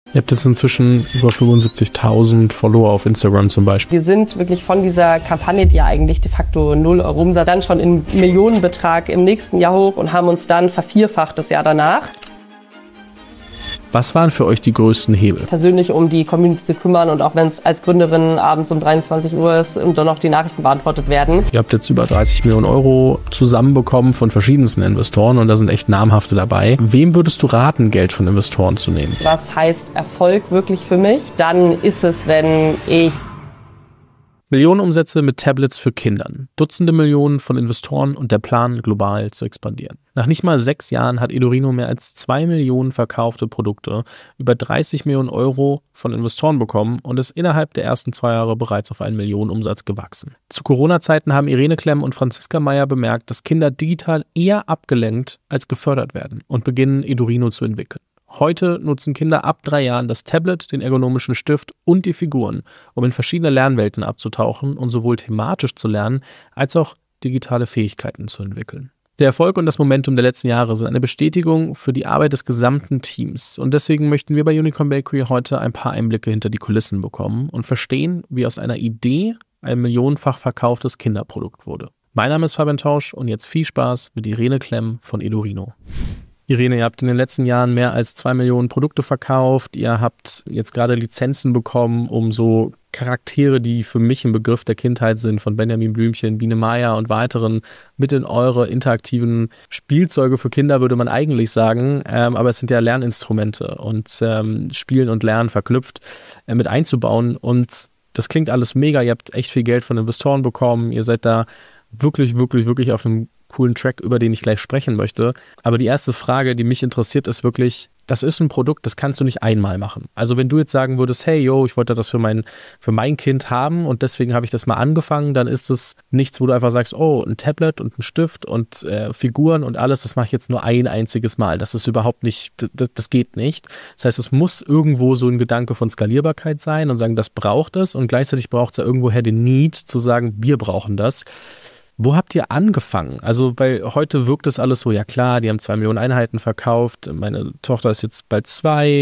Ihr habt jetzt inzwischen über 75.000 Follower auf Instagram zum Beispiel. Wir sind wirklich von dieser Kampagne, die ja eigentlich de facto 0 Euro Umsatz, dann schon in Millionenbetrag im nächsten Jahr hoch und haben uns dann vervierfacht das Jahr danach. Was waren für euch die größten Hebel? Persönlich um die Community zu kümmern und auch wenn es als Gründerin abends um 23 Uhr ist und dann noch die Nachrichten beantwortet werden. Ihr habt jetzt über 30 Millionen Euro zusammenbekommen von verschiedensten Investoren und da sind echt namhafte dabei. Wem würdest du raten, Geld von Investoren zu nehmen? Was heißt Erfolg wirklich für mich? Dann ist es, wenn ich Millionenumsätze mit Tablets für Kindern, Dutzende Millionen von Investoren und der Plan, global zu expandieren. Nach nicht mal 6 Jahren hat Edurino mehr als 2 Millionen verkaufte Produkte, über 30 Millionen Euro von Investoren bekommen und ist innerhalb der ersten 2 Jahre bereits auf einen Millionenumsatz gewachsen. Zu Corona-Zeiten haben Irene Klemm und Franziska Meyer bemerkt, dass Kinder digital eher abgelenkt als gefördert werden und beginnen, Edurino zu entwickeln. Heute nutzen Kinder ab 3 Jahren das Tablet, den ergonomischen Stift und die Figuren, um in verschiedene Lernwelten abzutauchen und sowohl thematisch zu lernen, als auch digitale Fähigkeiten zu entwickeln. Der Erfolg und das Momentum der letzten Jahre sind eine Bestätigung für die Arbeit des gesamten Teams. Und deswegen möchten wir bei Unicorn Bakery heute ein paar Einblicke hinter die Kulissen bekommen und verstehen, wie aus einer Idee ein millionenfach verkauftes Kinderprodukt wurde. Mein Name ist Fabian Tausch und jetzt viel Spaß mit Irene Klemm von Edurino. Irene, ihr habt in den letzten Jahren mehr als 2 Millionen Produkte verkauft. Ihr habt jetzt gerade Lizenzen bekommen, um so Charaktere, die für mich ein Begriff der Kindheit sind, von Benjamin Blümchen, Biene Maya und weiteren, mit in eure interaktiven Spielzeuge für Kinder, würde man eigentlich sagen. Aber es sind ja Lerninstrumente und Spielen und Lernen verknüpft mit einzubauen. Und das klingt alles mega. Ihr habt echt viel Geld von Investoren bekommen. Ihr seid da wirklich auf einem coolen Track, über den ich gleich sprechen möchte. Aber die erste Frage, die mich interessiert, ist wirklich, das ist ein Produkt, das kannst du nicht einmal machen. Also wenn du jetzt sagen würdest, hey, ich wollte das für mein Kind haben und deswegen habe ich das mal angefangen, dann ist es nichts, wo du einfach sagst, ein Tablet und ein Stift und Figuren und alles, das mache ich jetzt nur ein einziges Mal. Das ist überhaupt nicht, das geht nicht. Das heißt, es muss irgendwo so ein Gedanke von Skalierbarkeit sein und sagen, das braucht es und gleichzeitig braucht es ja irgendwoher den Need zu sagen, wir brauchen das. Wo habt ihr angefangen? Also, weil heute wirkt das alles so, ja klar, die haben 2 Millionen Einheiten verkauft, meine Tochter ist jetzt bald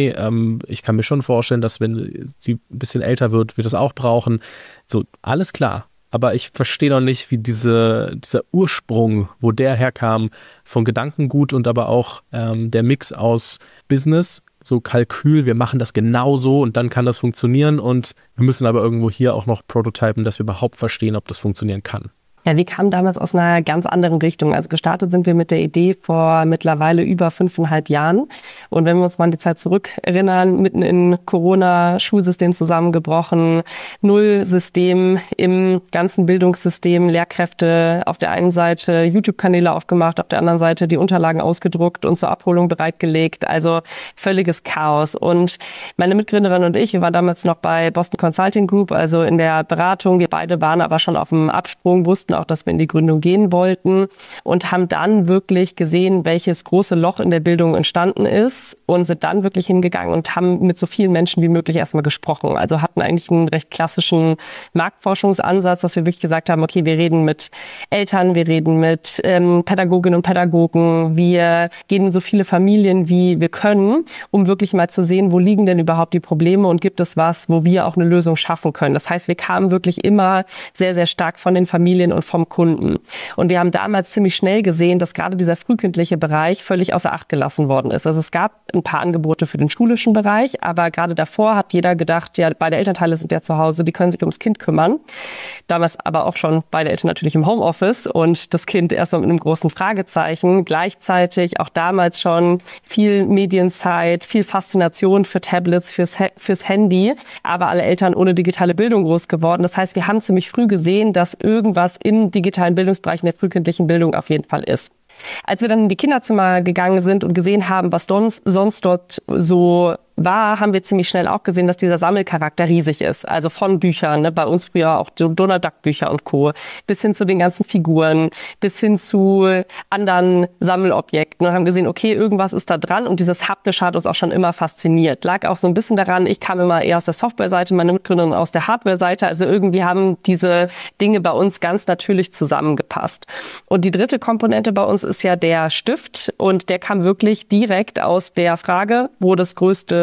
2, ich kann mir schon vorstellen, dass wenn sie ein bisschen älter wird, wir das auch brauchen. So, alles klar. Aber ich verstehe noch nicht, wie dieser Ursprung, wo der herkam, von Gedankengut und aber auch der Mix aus Business, so Kalkül, wir machen das genauso und dann kann das funktionieren und wir müssen aber irgendwo hier auch noch prototypen, dass wir überhaupt verstehen, ob das funktionieren kann. Ja, wir kamen damals aus einer ganz anderen Richtung. Also gestartet sind wir mit der Idee vor mittlerweile über 5,5 Jahren. Und wenn wir uns mal an die Zeit zurückerinnern, mitten in Corona, Schulsystem zusammengebrochen, Null-System im ganzen Bildungssystem, Lehrkräfte auf der einen Seite, YouTube-Kanäle aufgemacht, auf der anderen Seite die Unterlagen ausgedruckt und zur Abholung bereitgelegt. Also völliges Chaos. Und meine Mitgründerin und ich, wir waren damals noch bei Boston Consulting Group, also in der Beratung. Wir beide waren aber schon auf dem Absprung, wussten auch, dass wir in die Gründung gehen wollten und haben dann wirklich gesehen, welches große Loch in der Bildung entstanden ist und sind dann wirklich hingegangen und haben mit so vielen Menschen wie möglich erstmal gesprochen. Also hatten eigentlich einen recht klassischen Marktforschungsansatz, dass wir wirklich gesagt haben, okay, wir reden mit Eltern, wir reden mit Pädagoginnen und Pädagogen, wir gehen in so viele Familien, wie wir können, um wirklich mal zu sehen, wo liegen denn überhaupt die Probleme und gibt es was, wo wir auch eine Lösung schaffen können. Das heißt, wir kamen wirklich immer sehr, sehr stark von den Familien und vom Kunden. Und wir haben damals ziemlich schnell gesehen, dass gerade dieser frühkindliche Bereich völlig außer Acht gelassen worden ist. Also es gab ein paar Angebote für den schulischen Bereich, aber gerade davor hat jeder gedacht, ja, beide Elternteile sind ja zu Hause, die können sich ums Kind kümmern. Damals aber auch schon beide Eltern natürlich im Homeoffice und das Kind erstmal mit einem großen Fragezeichen. Gleichzeitig auch damals schon viel Medienzeit, viel Faszination für Tablets, fürs Handy, aber alle Eltern ohne digitale Bildung groß geworden. Das heißt, wir haben ziemlich früh gesehen, dass irgendwas im digitalen Bildungsbereich in der frühkindlichen Bildung auf jeden Fall ist. Als wir dann in die Kinderzimmer gegangen sind und gesehen haben, was sonst dort so war, haben wir ziemlich schnell auch gesehen, dass dieser Sammelcharakter riesig ist. Also von Büchern, ne, bei uns früher auch Donald Duck Bücher und Co., bis hin zu den ganzen Figuren, bis hin zu anderen Sammelobjekten und haben gesehen, okay, irgendwas ist da dran und dieses Haptische hat uns auch schon immer fasziniert. Lag auch so ein bisschen daran, ich kam immer eher aus der Softwareseite, meine Mitgründerin aus der Hardwareseite, also irgendwie haben diese Dinge bei uns ganz natürlich zusammengepasst. Und die dritte Komponente bei uns ist ja der Stift und der kam wirklich direkt aus der Frage, wo das größte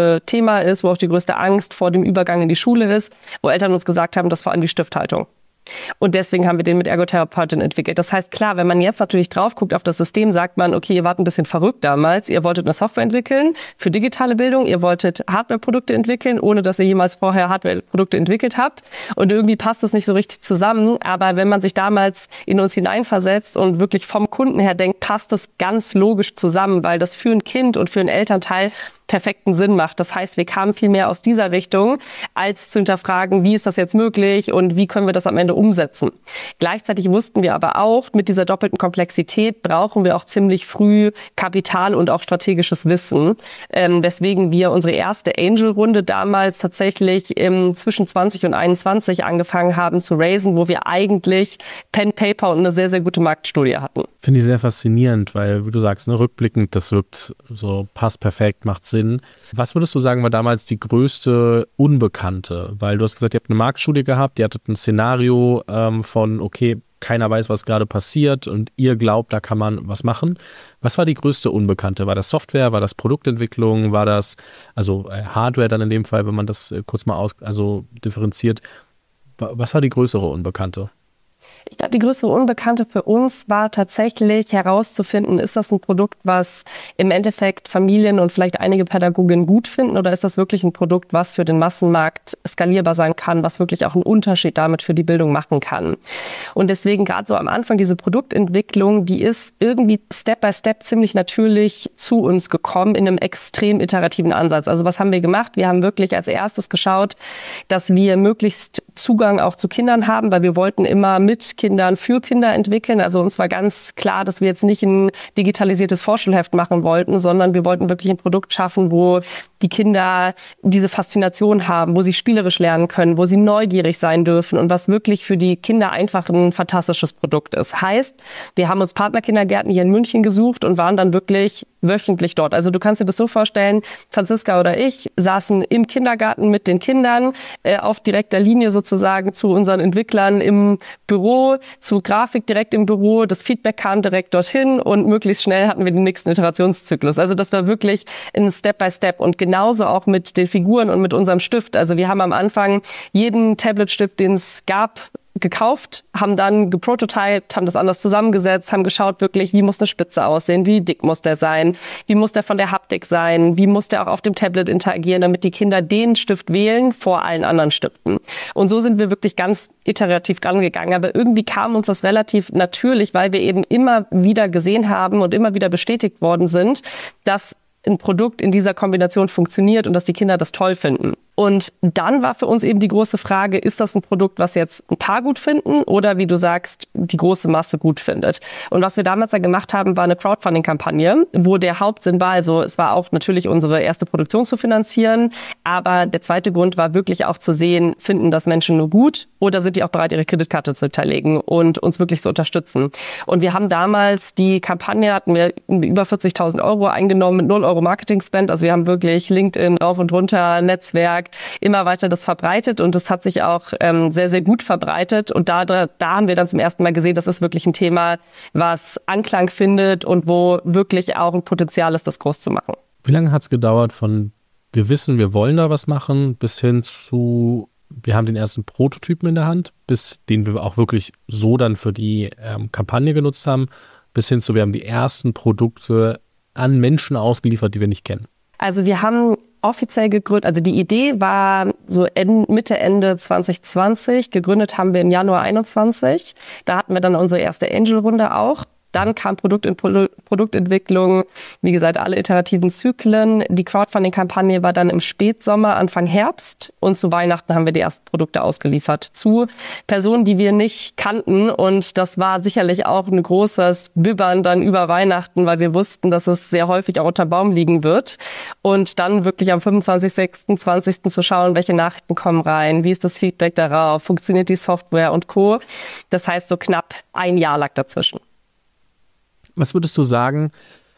größte Thema ist, wo auch die größte Angst vor dem Übergang in die Schule ist, wo Eltern uns gesagt haben, das vor allem die Stifthaltung. Und deswegen haben wir den mit Ergotherapeutin entwickelt. Das heißt, klar, wenn man jetzt natürlich drauf guckt auf das System, sagt man, okay, ihr wart ein bisschen verrückt damals. Ihr wolltet eine Software entwickeln für digitale Bildung. Ihr wolltet Hardwareprodukte entwickeln, ohne dass ihr jemals vorher Hardwareprodukte entwickelt habt. Und irgendwie passt es nicht so richtig zusammen. Aber wenn man sich damals in uns hineinversetzt und wirklich vom Kunden her denkt, passt das ganz logisch zusammen, weil das für ein Kind und für einen Elternteil perfekten Sinn macht. Das heißt, wir kamen viel mehr aus dieser Richtung, als zu hinterfragen, wie ist das jetzt möglich und wie können wir das am Ende umsetzen. Gleichzeitig wussten wir aber auch, mit dieser doppelten Komplexität brauchen wir auch ziemlich früh Kapital und auch strategisches Wissen, weswegen wir unsere erste Angel-Runde damals tatsächlich zwischen 20 und 21 angefangen haben zu raisen, wo wir eigentlich Pen, Paper und eine sehr, sehr gute Marktstudie hatten. Finde ich sehr faszinierend, weil, wie du sagst, ne, rückblickend, das wirkt so, passt perfekt, macht Sinn. Was würdest du sagen, war damals die größte Unbekannte? Weil du hast gesagt, ihr habt eine Marktstudie gehabt, ihr hattet ein Szenario von, okay, keiner weiß, was gerade passiert und ihr glaubt, da kann man was machen. Was war die größte Unbekannte? War das Software, war das Produktentwicklung, war das, also Hardware dann in dem Fall, wenn man das kurz mal differenziert. Was war die größere Unbekannte? Ich glaube, die größere Unbekannte für uns war tatsächlich herauszufinden, ist das ein Produkt, was im Endeffekt Familien und vielleicht einige Pädagoginnen gut finden, oder ist das wirklich ein Produkt, was für den Massenmarkt skalierbar sein kann, was wirklich auch einen Unterschied damit für die Bildung machen kann. Und deswegen gerade so am Anfang diese Produktentwicklung, die ist irgendwie Step by Step ziemlich natürlich zu uns gekommen in einem extrem iterativen Ansatz. Also was haben wir gemacht? Wir haben wirklich als erstes geschaut, dass wir möglichst Zugang auch zu Kindern haben, weil wir wollten immer mit Kindern für Kinder entwickeln. Also uns war ganz klar, dass wir jetzt nicht ein digitalisiertes Vorschulheft machen wollten, sondern wir wollten wirklich ein Produkt schaffen, wo die Kinder diese Faszination haben, wo sie spielerisch lernen können, wo sie neugierig sein dürfen und was wirklich für die Kinder einfach ein fantastisches Produkt ist. Heißt, wir haben uns Partnerkindergärten hier in München gesucht und waren dann wirklich wöchentlich dort. Also du kannst dir das so vorstellen, Franziska oder ich saßen im Kindergarten mit den Kindern auf direkter Linie sozusagen zu unseren Entwicklern im Büro, zu Grafik direkt im Büro. Das Feedback kam direkt dorthin und möglichst schnell hatten wir den nächsten Iterationszyklus. Also das war wirklich ein Step by Step und genauso auch mit den Figuren und mit unserem Stift. Also wir haben am Anfang jeden Tablet-Stift, den es gab, gekauft, haben dann geprototyped, haben das anders zusammengesetzt, haben geschaut wirklich, wie muss eine Spitze aussehen, wie dick muss der sein, wie muss der von der Haptik sein, wie muss der auch auf dem Tablet interagieren, damit die Kinder den Stift wählen vor allen anderen Stiften. Und so sind wir wirklich ganz iterativ rangegangen. Aber irgendwie kam uns das relativ natürlich, weil wir eben immer wieder gesehen haben und immer wieder bestätigt worden sind, dass ein Produkt in dieser Kombination funktioniert und dass die Kinder das toll finden. Und dann war für uns eben die große Frage, ist das ein Produkt, was jetzt ein paar gut finden oder, wie du sagst, die große Masse gut findet? Und was wir damals dann gemacht haben, war eine Crowdfunding-Kampagne, wo der Hauptsinn war, also es war auch natürlich unsere erste Produktion zu finanzieren, aber der zweite Grund war wirklich auch zu sehen, finden das Menschen nur gut oder sind die auch bereit, ihre Kreditkarte zu hinterlegen und uns wirklich zu unterstützen? Und wir haben damals die Kampagne, hatten wir über 40.000 Euro eingenommen mit 0 Euro Marketing-Spend, also wir haben wirklich LinkedIn rauf und runter, Netzwerk, immer weiter das verbreitet und das hat sich auch sehr, sehr gut verbreitet. Und da haben wir dann zum ersten Mal gesehen, das ist wirklich ein Thema, was Anklang findet und wo wirklich auch ein Potenzial ist, das groß zu machen. Wie lange hat es gedauert von wir wissen, wir wollen da was machen, bis hin zu wir haben den ersten Prototypen in der Hand, bis den wir auch wirklich so dann für die Kampagne genutzt haben, bis hin zu wir haben die ersten Produkte an Menschen ausgeliefert, die wir nicht kennen? Also wir haben offiziell gegründet, also die Idee war so Mitte, Ende 2020. Gegründet haben wir im Januar 21. Da hatten wir dann unsere erste Angel-Runde auch. Dann kam Produktentwicklung, wie gesagt, alle iterativen Zyklen. Die Crowdfunding-Kampagne war dann im Spätsommer, Anfang Herbst. Und zu Weihnachten haben wir die ersten Produkte ausgeliefert zu Personen, die wir nicht kannten. Und das war sicherlich auch ein großes Bibbern dann über Weihnachten, weil wir wussten, dass es sehr häufig auch unter Baum liegen wird. Und dann wirklich am 25., 20. zu schauen, welche Nachrichten kommen rein, wie ist das Feedback darauf, funktioniert die Software und Co. Das heißt, so knapp ein Jahr lag dazwischen. Was würdest du sagen?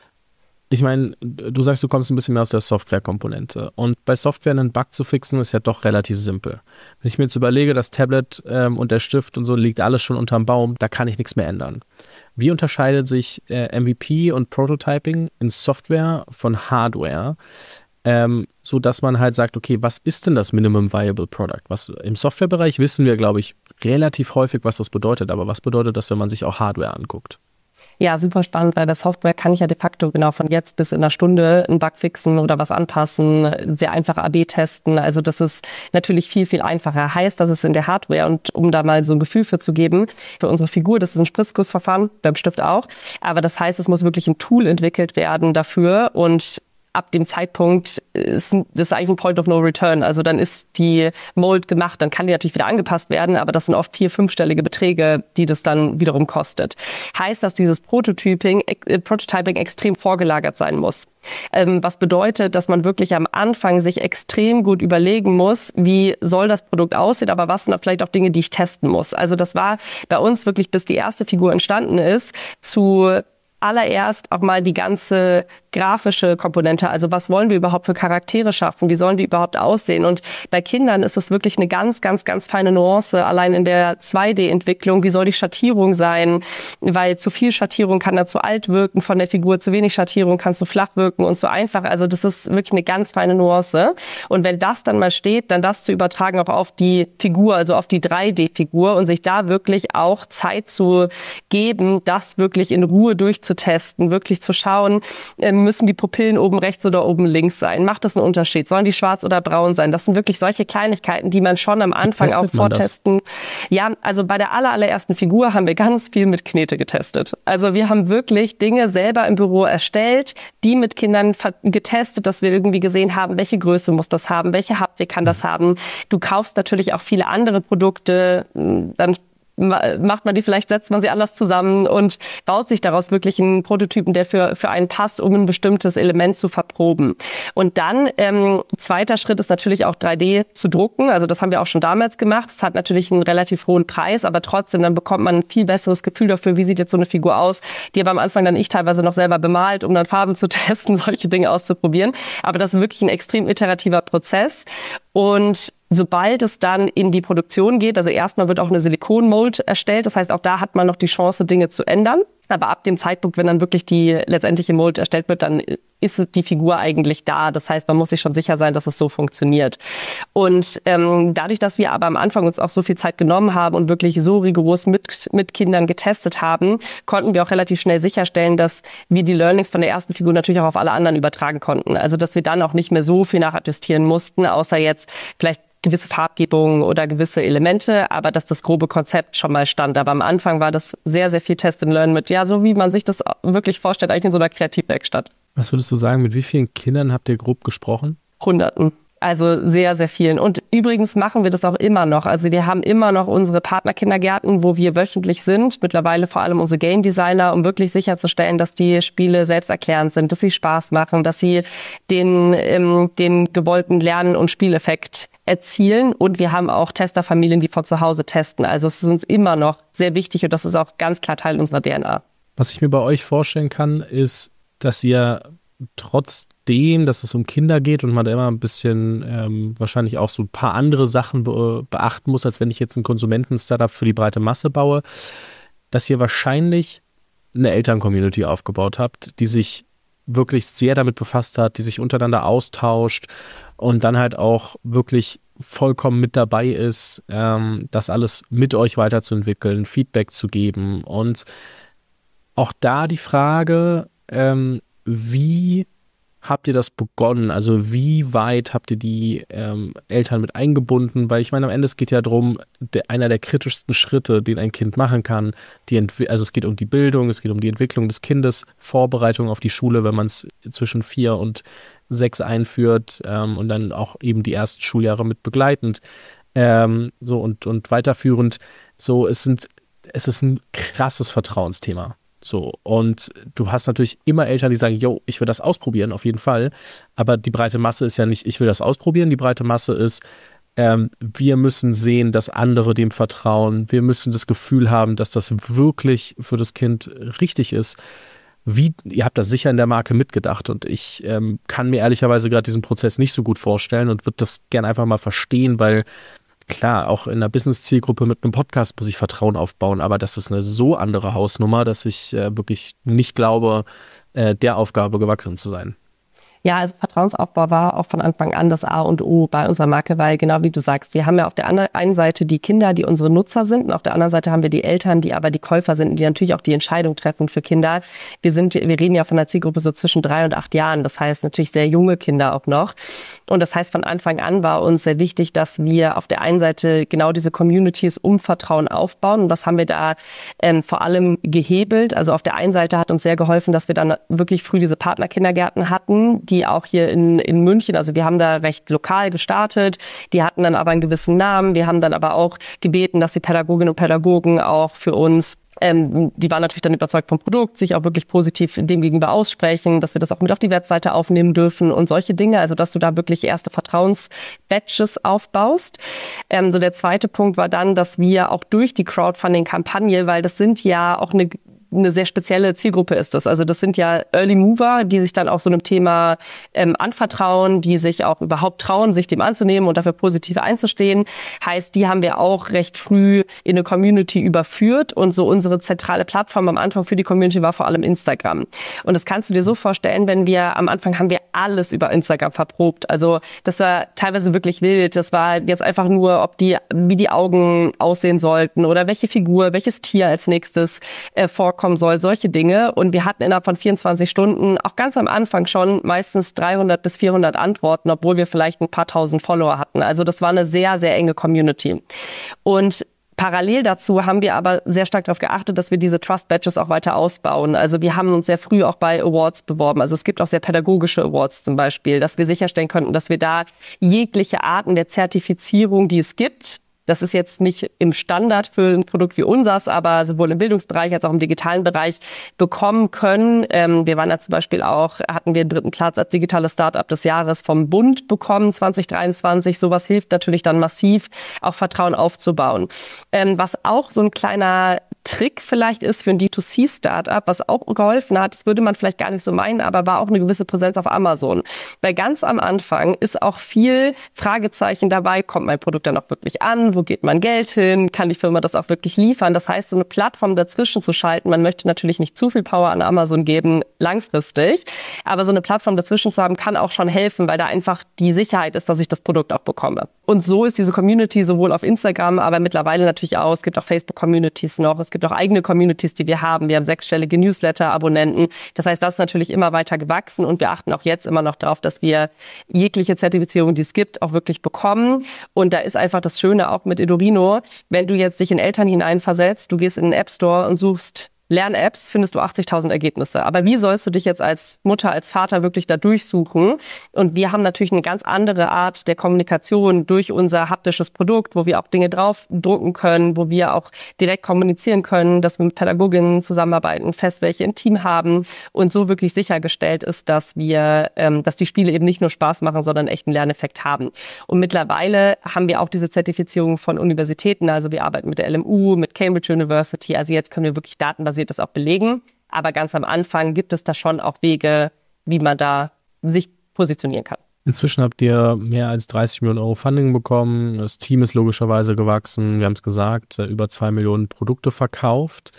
Ich meine, du sagst, du kommst ein bisschen mehr aus der Software-Komponente. Und bei Software einen Bug zu fixen, ist ja doch relativ simpel. Wenn ich mir jetzt überlege, das Tablet und der Stift und so liegt alles schon unterm Baum, da kann ich nichts mehr ändern. Wie unterscheidet sich MVP und Prototyping in Software von Hardware? so dass man halt sagt, okay, was ist denn das Minimum Viable Product? Was im Softwarebereich wissen wir, glaube ich, relativ häufig, was das bedeutet. Aber was bedeutet das, wenn man sich auch Hardware anguckt? Ja, super spannend, weil bei Software kann ich ja de facto genau von jetzt bis in einer Stunde einen Bug fixen oder was anpassen, sehr einfach AB testen. Also das ist natürlich viel, viel einfacher. Heißt, dass es in der Hardware, und um da mal so ein Gefühl für zu geben, für unsere Figur, das ist ein Spritzgussverfahren, beim Stift auch. Aber das heißt, es muss wirklich ein Tool entwickelt werden dafür, und ab dem Zeitpunkt ist das eigentlich ein Point of No Return. Also dann ist die Mold gemacht, dann kann die natürlich wieder angepasst werden, aber das sind oft 4-, 5-stellige Beträge, die das dann wiederum kostet. Heißt, dass dieses Prototyping extrem vorgelagert sein muss. Was bedeutet, dass man wirklich am Anfang sich extrem gut überlegen muss, wie soll das Produkt aussehen, aber was sind da vielleicht auch Dinge, die ich testen muss. Also das war bei uns wirklich, bis die erste Figur entstanden ist, allererst auch mal die ganze grafische Komponente, also was wollen wir überhaupt für Charaktere schaffen, wie sollen die überhaupt aussehen, und bei Kindern ist es wirklich eine ganz, ganz, ganz feine Nuance, allein in der 2D-Entwicklung, wie soll die Schattierung sein, weil zu viel Schattierung kann da zu alt wirken von der Figur, zu wenig Schattierung kann zu flach wirken und zu einfach, also das ist wirklich eine ganz feine Nuance, und wenn das dann mal steht, dann das zu übertragen auch auf die Figur, also auf die 3D-Figur, und sich da wirklich auch Zeit zu geben, das wirklich in Ruhe durchzutesten, wirklich zu schauen, müssen die Pupillen oben rechts oder oben links sein? Macht das einen Unterschied? Sollen die schwarz oder braun sein? Das sind wirklich solche Kleinigkeiten, die man schon am Anfang auch vortesten. Ja, also bei der allerersten Figur haben wir ganz viel mit Knete getestet. Also wir haben wirklich Dinge selber im Büro erstellt, die mit Kindern getestet, dass wir irgendwie gesehen haben, welche Größe muss das haben, welche Haptik kann das haben. Du kaufst natürlich auch viele andere Produkte, dann macht man die, vielleicht setzt man sie anders zusammen und baut sich daraus wirklich einen Prototypen, der für einen passt, um ein bestimmtes Element zu verproben. Und dann, zweiter Schritt ist natürlich auch 3D zu drucken. Also das haben wir auch schon damals gemacht. Es hat natürlich einen relativ hohen Preis, aber trotzdem, dann bekommt man ein viel besseres Gefühl dafür, wie sieht jetzt so eine Figur aus. Die habe am Anfang dann ich teilweise noch selber bemalt, um dann Farben zu testen, solche Dinge auszuprobieren. Aber das ist wirklich ein extrem iterativer Prozess. Und sobald es dann in die Produktion geht, also erstmal wird auch eine Silikonmold erstellt, das heißt, auch da hat man noch die Chance, Dinge zu ändern. Aber ab dem Zeitpunkt, wenn dann wirklich die letztendliche Mold erstellt wird, dann ist die Figur eigentlich da. Das heißt, man muss sich schon sicher sein, dass es so funktioniert. Und dadurch, dass wir aber am Anfang uns auch so viel Zeit genommen haben und wirklich so rigoros mit Kindern getestet haben, konnten wir auch relativ schnell sicherstellen, dass wir die Learnings von der ersten Figur natürlich auch auf alle anderen übertragen konnten. Also dass wir dann auch nicht mehr so viel nachadjustieren mussten, außer jetzt vielleicht gewisse Farbgebungen oder gewisse Elemente, aber dass das grobe Konzept schon mal stand. Aber am Anfang war das sehr, sehr viel Test and Learn mit, ja, so wie man sich das wirklich vorstellt, eigentlich in so einer Kreativwerkstatt. Was würdest du sagen, mit wie vielen Kindern habt ihr grob gesprochen? Hunderten. Also sehr, sehr vielen. Und übrigens machen wir das auch immer noch. Also wir haben immer noch unsere Partnerkindergärten, wo wir wöchentlich sind. Mittlerweile vor allem unsere Game Designer, um wirklich sicherzustellen, dass die Spiele selbsterklärend sind, dass sie Spaß machen, dass sie den gewollten Lern- und Spieleffekt erzielen. Und wir haben auch Testerfamilien, die von zu Hause testen. Also es ist uns immer noch sehr wichtig und das ist auch ganz klar Teil unserer DNA. Was ich mir bei euch vorstellen kann, ist, dass ihr trotzdem, dass es um Kinder geht und man da immer ein bisschen wahrscheinlich auch so ein paar andere Sachen beachten muss, als wenn ich jetzt ein Konsumenten-Startup für die breite Masse baue, dass ihr wahrscheinlich eine Eltern-Community aufgebaut habt, die sich wirklich sehr damit befasst hat, die sich untereinander austauscht und dann halt auch wirklich vollkommen mit dabei ist, das alles mit euch weiterzuentwickeln, Feedback zu geben. Und auch da die Frage, wie habt ihr das begonnen? Also wie weit habt ihr die Eltern mit eingebunden? Weil ich meine, am Ende es geht ja darum, einer der kritischsten Schritte, den ein Kind machen kann, also es geht um die Bildung, es geht um die Entwicklung des Kindes, Vorbereitung auf die Schule, wenn man es zwischen 4 und 6 einführt und dann auch eben die ersten Schuljahre mit begleitend so und weiterführend. So, es ist ein krasses Vertrauensthema. So, und du hast natürlich immer Eltern, die sagen, yo, ich will das ausprobieren, auf jeden Fall. Aber die breite Masse ist ja nicht, ich will das ausprobieren. Die breite Masse ist, wir müssen sehen, dass andere dem vertrauen. Wir müssen das Gefühl haben, dass das wirklich für das Kind richtig ist. Ihr habt das sicher in der Marke mitgedacht und ich kann mir ehrlicherweise gerade diesen Prozess nicht so gut vorstellen und würde das gerne einfach mal verstehen, weil klar, auch in einer Business-Zielgruppe mit einem Podcast muss ich Vertrauen aufbauen, aber das ist eine so andere Hausnummer, dass ich wirklich nicht glaube, der Aufgabe gewachsen zu sein. Ja, also Vertrauensaufbau war auch von Anfang an das A und O bei unserer Marke, weil genau wie du sagst, wir haben ja auf der einen Seite die Kinder, die unsere Nutzer sind, und auf der anderen Seite haben wir die Eltern, die aber die Käufer sind, die natürlich auch die Entscheidung treffen für Kinder. Wir reden ja von einer Zielgruppe so zwischen 3 und 8 Jahren, das heißt natürlich sehr junge Kinder auch noch. Und das heißt, von Anfang an war uns sehr wichtig, dass wir auf der einen Seite genau diese Communities um Vertrauen aufbauen. Und das haben wir da vor allem gehebelt. Also auf der einen Seite hat uns sehr geholfen, dass wir dann wirklich früh diese Partnerkindergärten hatten, die auch hier in München, also wir haben da recht lokal gestartet, die hatten dann aber einen gewissen Namen. Wir haben dann aber auch gebeten, dass die Pädagoginnen und Pädagogen auch für uns die waren natürlich dann überzeugt vom Produkt, sich auch wirklich positiv dem gegenüber aussprechen, dass wir das auch mit auf die Webseite aufnehmen dürfen und solche Dinge, also dass du da wirklich erste Vertrauensbadges aufbaust. So der zweite Punkt war dann, dass wir auch durch die Crowdfunding-Kampagne, weil das sind ja auch eine sehr spezielle Zielgruppe ist das. Also das sind ja Early Mover, die sich dann auch so einem Thema anvertrauen, die sich auch überhaupt trauen, sich dem anzunehmen und dafür positiv einzustehen. Heißt, die haben wir auch recht früh in eine Community überführt und so unsere zentrale Plattform am Anfang für die Community war vor allem Instagram. Und das kannst du dir so vorstellen, wenn wir am Anfang haben wir alles über Instagram verprobt. Also das war teilweise wirklich wild. Das war jetzt einfach nur, wie die Augen aussehen sollten oder welche Figur, welches Tier als nächstes vorkommen soll, solche Dinge. Und wir hatten innerhalb von 24 Stunden auch ganz am Anfang schon meistens 300 bis 400 Antworten, obwohl wir vielleicht ein paar tausend Follower hatten. Also das war eine sehr, sehr enge Community. Und parallel dazu haben wir aber sehr stark darauf geachtet, dass wir diese Trust Badges auch weiter ausbauen. Also wir haben uns sehr früh auch bei Awards beworben. Also es gibt auch sehr pädagogische Awards zum Beispiel, dass wir sicherstellen könnten, dass wir da jegliche Arten der Zertifizierung, die es gibt, das ist jetzt nicht im Standard für ein Produkt wie unseres, aber sowohl im Bildungsbereich als auch im digitalen Bereich bekommen können. Wir waren da zum Beispiel hatten wir den 3. Platz als digitales Startup des Jahres vom Bund bekommen, 2023. Sowas hilft natürlich dann massiv, auch Vertrauen aufzubauen. Was auch so ein kleiner Trick vielleicht ist für ein D2C-Startup, was auch geholfen hat, das würde man vielleicht gar nicht so meinen, aber war auch eine gewisse Präsenz auf Amazon. Weil ganz am Anfang ist auch viel Fragezeichen dabei, kommt mein Produkt dann auch wirklich an, wo geht mein Geld hin, kann die Firma das auch wirklich liefern? Das heißt, so eine Plattform dazwischen zu schalten, man möchte natürlich nicht zu viel Power an Amazon geben, langfristig, aber so eine Plattform dazwischen zu haben, kann auch schon helfen, weil da einfach die Sicherheit ist, dass ich das Produkt auch bekomme. Und so ist diese Community sowohl auf Instagram, aber mittlerweile natürlich auch, es gibt auch Facebook-Communities noch, es gibt auch eigene Communities, die wir haben. Wir haben 6-stellige Newsletter-Abonnenten. Das heißt, das ist natürlich immer weiter gewachsen und wir achten auch jetzt immer noch darauf, dass wir jegliche Zertifizierung, die es gibt, auch wirklich bekommen. Und da ist einfach das Schöne auch mit Edurino, wenn du jetzt dich in Eltern hineinversetzt, du gehst in den App Store und suchst Lern-Apps, findest du 80.000 Ergebnisse. Aber wie sollst du dich jetzt als Mutter, als Vater wirklich da durchsuchen? Und wir haben natürlich eine ganz andere Art der Kommunikation durch unser haptisches Produkt, wo wir auch Dinge draufdrucken können, wo wir auch direkt kommunizieren können, dass wir mit Pädagoginnen zusammenarbeiten, fest welche im Team haben und so wirklich sichergestellt ist, dass die Spiele eben nicht nur Spaß machen, sondern echt einen Lerneffekt haben. Und mittlerweile haben wir auch diese Zertifizierung von Universitäten, also wir arbeiten mit der LMU, mit Cambridge University, also jetzt können wir wirklich datenbasiert das auch belegen. Aber ganz am Anfang gibt es da schon auch Wege, wie man da sich positionieren kann. Inzwischen habt ihr mehr als 30 Millionen Euro Funding bekommen. Das Team ist logischerweise gewachsen. Wir haben es gesagt, über 2 Millionen Produkte verkauft.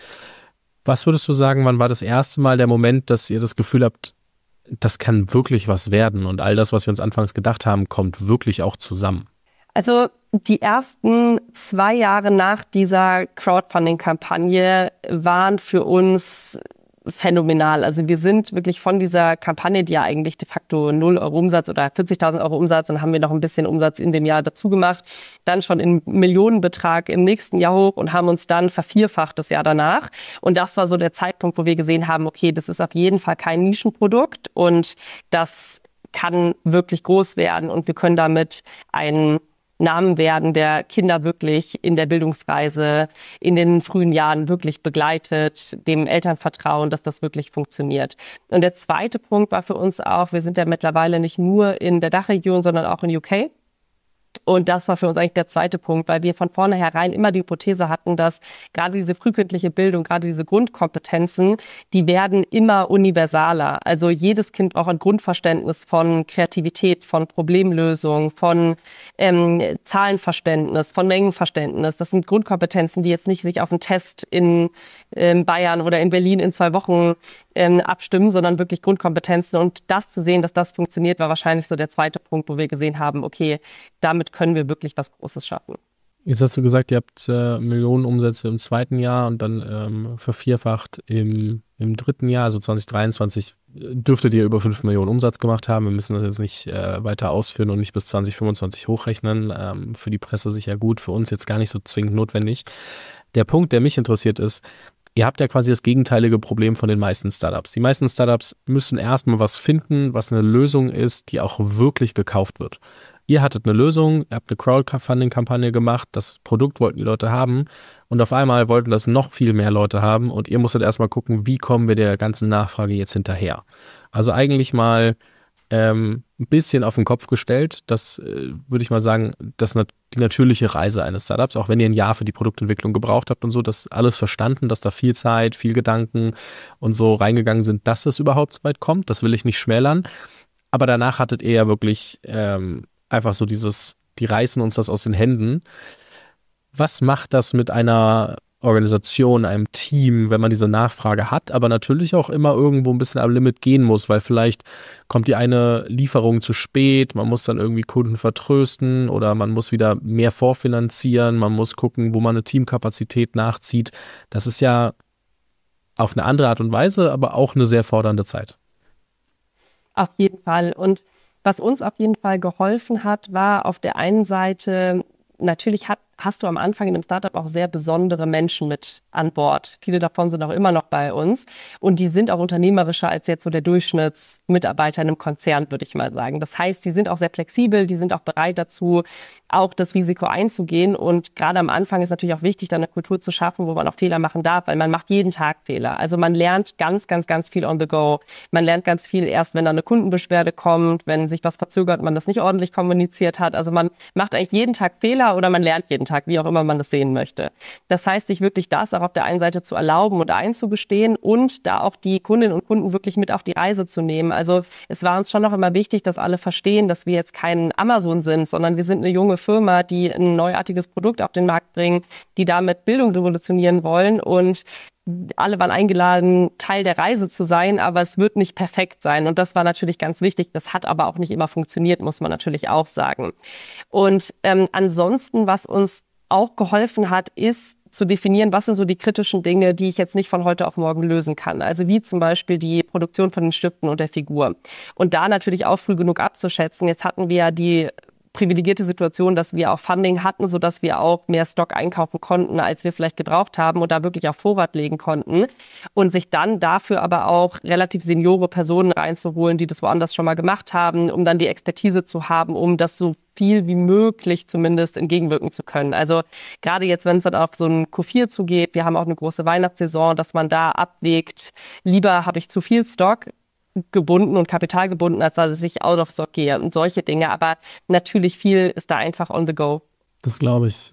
Was würdest du sagen, wann war das erste Mal der Moment, dass ihr das Gefühl habt, das kann wirklich was werden und all das, was wir uns anfangs gedacht haben, kommt wirklich auch zusammen? Also die ersten 2 Jahre nach dieser Crowdfunding-Kampagne waren für uns phänomenal. Also wir sind wirklich von dieser Kampagne, die ja eigentlich de facto 0 Euro Umsatz oder 40.000 Euro Umsatz, dann haben wir noch ein bisschen Umsatz in dem Jahr dazu gemacht, dann schon in Millionenbetrag im nächsten Jahr hoch und haben uns dann vervierfacht das Jahr danach. Und das war so der Zeitpunkt, wo wir gesehen haben, okay, das ist auf jeden Fall kein Nischenprodukt und das kann wirklich groß werden und wir können damit einen Namen werden, der Kinder wirklich in der Bildungsreise in den frühen Jahren wirklich begleitet, dem Elternvertrauen, dass das wirklich funktioniert. Und der zweite Punkt war für uns auch, wir sind ja mittlerweile nicht nur in der Dachregion, sondern auch in UK. Und das war für uns eigentlich der zweite Punkt, weil wir von vornherein immer die Hypothese hatten, dass gerade diese frühkindliche Bildung, gerade diese Grundkompetenzen, die werden immer universaler. Also jedes Kind braucht ein Grundverständnis von Kreativität, von Problemlösung, von Zahlenverständnis, von Mengenverständnis. Das sind Grundkompetenzen, die jetzt nicht sich auf einen Test in Bayern oder in Berlin in 2 Wochen abstimmen, sondern wirklich Grundkompetenzen. Und das zu sehen, dass das funktioniert, war wahrscheinlich so der zweite Punkt, wo wir gesehen haben, okay, damit können wir wirklich was Großes schaffen. Jetzt hast du gesagt, ihr habt Millionen Umsätze im zweiten Jahr und dann vervierfacht im dritten Jahr, also 2023 dürftet ihr über 5 Millionen Umsatz gemacht haben. Wir müssen das jetzt nicht weiter ausführen und nicht bis 2025 hochrechnen. Für die Presse sicher gut, für uns jetzt gar nicht so zwingend notwendig. Der Punkt, der mich interessiert ist, ihr habt ja quasi das gegenteilige Problem von den meisten Startups. Die meisten Startups müssen erstmal was finden, was eine Lösung ist, die auch wirklich gekauft wird. Ihr hattet eine Lösung, ihr habt eine Crowdfunding-Kampagne gemacht, das Produkt wollten die Leute haben und auf einmal wollten das noch viel mehr Leute haben und ihr musstet erstmal gucken, wie kommen wir der ganzen Nachfrage jetzt hinterher. Also eigentlich mal ein bisschen auf den Kopf gestellt, das würde ich mal sagen, die natürliche Reise eines Startups, auch wenn ihr ein Jahr für die Produktentwicklung gebraucht habt und so, das alles verstanden, dass da viel Zeit, viel Gedanken und so reingegangen sind, dass es überhaupt so weit kommt, das will ich nicht schmälern, aber danach hattet ihr ja wirklich einfach so die reißen uns das aus den Händen. Was macht das mit einer Organisation, einem Team, wenn man diese Nachfrage hat, aber natürlich auch immer irgendwo ein bisschen am Limit gehen muss, weil vielleicht kommt die eine Lieferung zu spät, man muss dann irgendwie Kunden vertrösten oder man muss wieder mehr vorfinanzieren, man muss gucken, wo man eine Teamkapazität nachzieht. Das ist ja auf eine andere Art und Weise, aber auch eine sehr fordernde Zeit. Auf jeden Fall. Und was uns auf jeden Fall geholfen hat, war auf der einen Seite, natürlich hast du am Anfang in einem Startup auch sehr besondere Menschen mit an Bord. Viele davon sind auch immer noch bei uns und die sind auch unternehmerischer als jetzt so der Durchschnittsmitarbeiter in einem Konzern, würde ich mal sagen. Das heißt, die sind auch sehr flexibel, die sind auch bereit dazu, auch das Risiko einzugehen. Und gerade am Anfang ist natürlich auch wichtig, da eine Kultur zu schaffen, wo man auch Fehler machen darf, weil man macht jeden Tag Fehler. Also man lernt ganz, ganz, ganz viel on the go. Man lernt ganz viel erst, wenn da eine Kundenbeschwerde kommt, wenn sich was verzögert, man das nicht ordentlich kommuniziert hat. Also man macht eigentlich jeden Tag Fehler oder man lernt jeden Tag, wie auch immer man das sehen möchte. Das heißt, sich wirklich das auch auf der einen Seite zu erlauben und einzugestehen und da auch die Kundinnen und Kunden wirklich mit auf die Reise zu nehmen. Also es war uns schon noch immer wichtig, dass alle verstehen, dass wir jetzt kein Amazon sind, sondern wir sind eine junge Firma, die ein neuartiges Produkt auf den Markt bringen, die damit Bildung revolutionieren wollen und alle waren eingeladen, Teil der Reise zu sein, aber es wird nicht perfekt sein. Und das war natürlich ganz wichtig. Das hat aber auch nicht immer funktioniert, muss man natürlich auch sagen. Und ansonsten, was uns auch geholfen hat, ist zu definieren, was sind so die kritischen Dinge, die ich jetzt nicht von heute auf morgen lösen kann. Also wie zum Beispiel die Produktion von den Stiften und der Figur. Und da natürlich auch früh genug abzuschätzen. Jetzt hatten wir ja die privilegierte Situation, dass wir auch Funding hatten, sodass wir auch mehr Stock einkaufen konnten, als wir vielleicht gebraucht haben und da wirklich auf Vorrat legen konnten und sich dann dafür aber auch relativ seniore Personen reinzuholen, die das woanders schon mal gemacht haben, um dann die Expertise zu haben, um das so viel wie möglich zumindest entgegenwirken zu können. Also gerade jetzt, wenn es dann auf so ein Q4 zugeht, wir haben auch eine große Weihnachtssaison, dass man da abwägt, lieber habe ich zu viel Stock gebunden und Kapital gebunden, als dass ich out of stock gehe und solche Dinge. Aber natürlich viel ist da einfach on the go. Das glaube ich.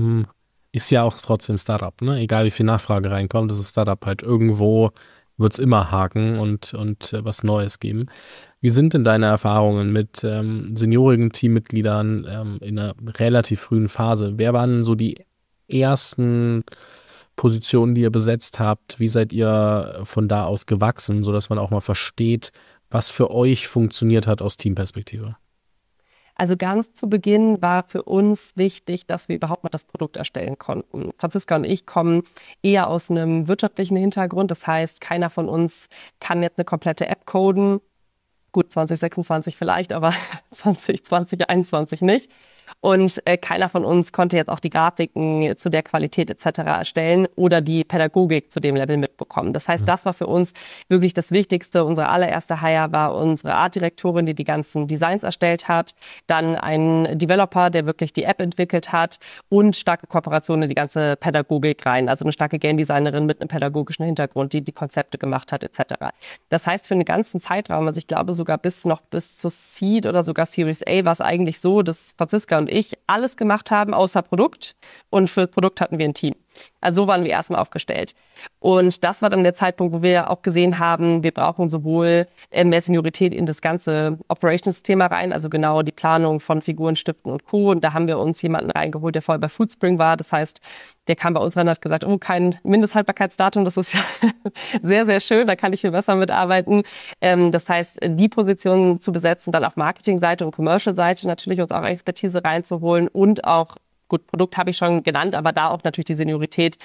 Ist ja auch trotzdem Startup, ne? Egal wie viel Nachfrage reinkommt, das ist Startup halt irgendwo, wird es immer haken und was Neues geben. Wie sind denn deine Erfahrungen mit seniorigen Teammitgliedern in einer relativ frühen Phase? Wer waren denn so die ersten Positionen, die ihr besetzt habt? Wie seid ihr von da aus gewachsen, sodass man auch mal versteht, was für euch funktioniert hat aus Teamperspektive? Also ganz zu Beginn war für uns wichtig, dass wir überhaupt mal das Produkt erstellen konnten. Franziska und ich kommen eher aus einem wirtschaftlichen Hintergrund. Das heißt, keiner von uns kann jetzt eine komplette App coden. Gut, 2026 vielleicht, aber 2020, 2021 nicht. Und keiner von uns konnte jetzt auch die Grafiken zu der Qualität etc. erstellen oder die Pädagogik zu dem Level mitbekommen. Das heißt, das war für uns wirklich das Wichtigste. Unsere allererste Hire war unsere Artdirektorin, die ganzen Designs erstellt hat. Dann ein Developer, der wirklich die App entwickelt hat und starke Kooperationen in die ganze Pädagogik rein. Also eine starke Game Designerin mit einem pädagogischen Hintergrund, die die Konzepte gemacht hat etc. Das heißt, für einen ganzen Zeitraum, also ich glaube sogar bis zu Seed oder sogar Series A war es eigentlich so, dass Franziska und ich alles gemacht haben außer Produkt und für Produkt hatten wir ein Team. Also so waren wir erstmal aufgestellt. Und das war dann der Zeitpunkt, wo wir auch gesehen haben, wir brauchen sowohl mehr Seniorität in das ganze Operations-Thema rein, also genau die Planung von Figuren, Stiften und Co. Und da haben wir uns jemanden reingeholt, der vorher bei Foodspring war. Das heißt, der kam bei uns rein und hat gesagt, oh, kein Mindesthaltbarkeitsdatum, das ist ja sehr, sehr schön, da kann ich viel besser mitarbeiten. Das heißt, die Position zu besetzen, dann auf Marketingseite und Commercial-Seite natürlich uns auch Expertise reinzuholen und auch, gut, Produkt habe ich schon genannt, aber da auch natürlich die Seniorität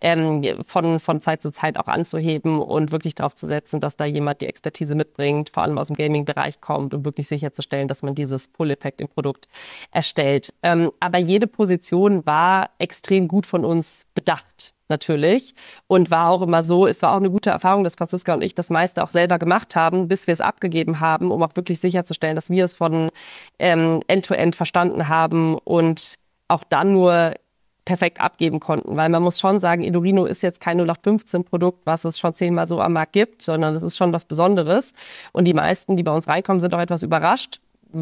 von Zeit zu Zeit auch anzuheben und wirklich darauf zu setzen, dass da jemand die Expertise mitbringt, vor allem aus dem Gaming-Bereich kommt, um wirklich sicherzustellen, dass man dieses Pull-Effekt im Produkt erstellt. Aber jede Position war extrem gut von uns bedacht, natürlich. Und war auch immer so, es war auch eine gute Erfahrung, dass Franziska und ich das meiste auch selber gemacht haben, bis wir es abgegeben haben, um auch wirklich sicherzustellen, dass wir es von End-to-End verstanden haben und auch dann nur perfekt abgeben konnten. Weil man muss schon sagen, Edurino ist jetzt kein 0815-Produkt, was es schon 10-mal so am Markt gibt, sondern es ist schon was Besonderes. Und die meisten, die bei uns reinkommen, sind auch etwas überrascht,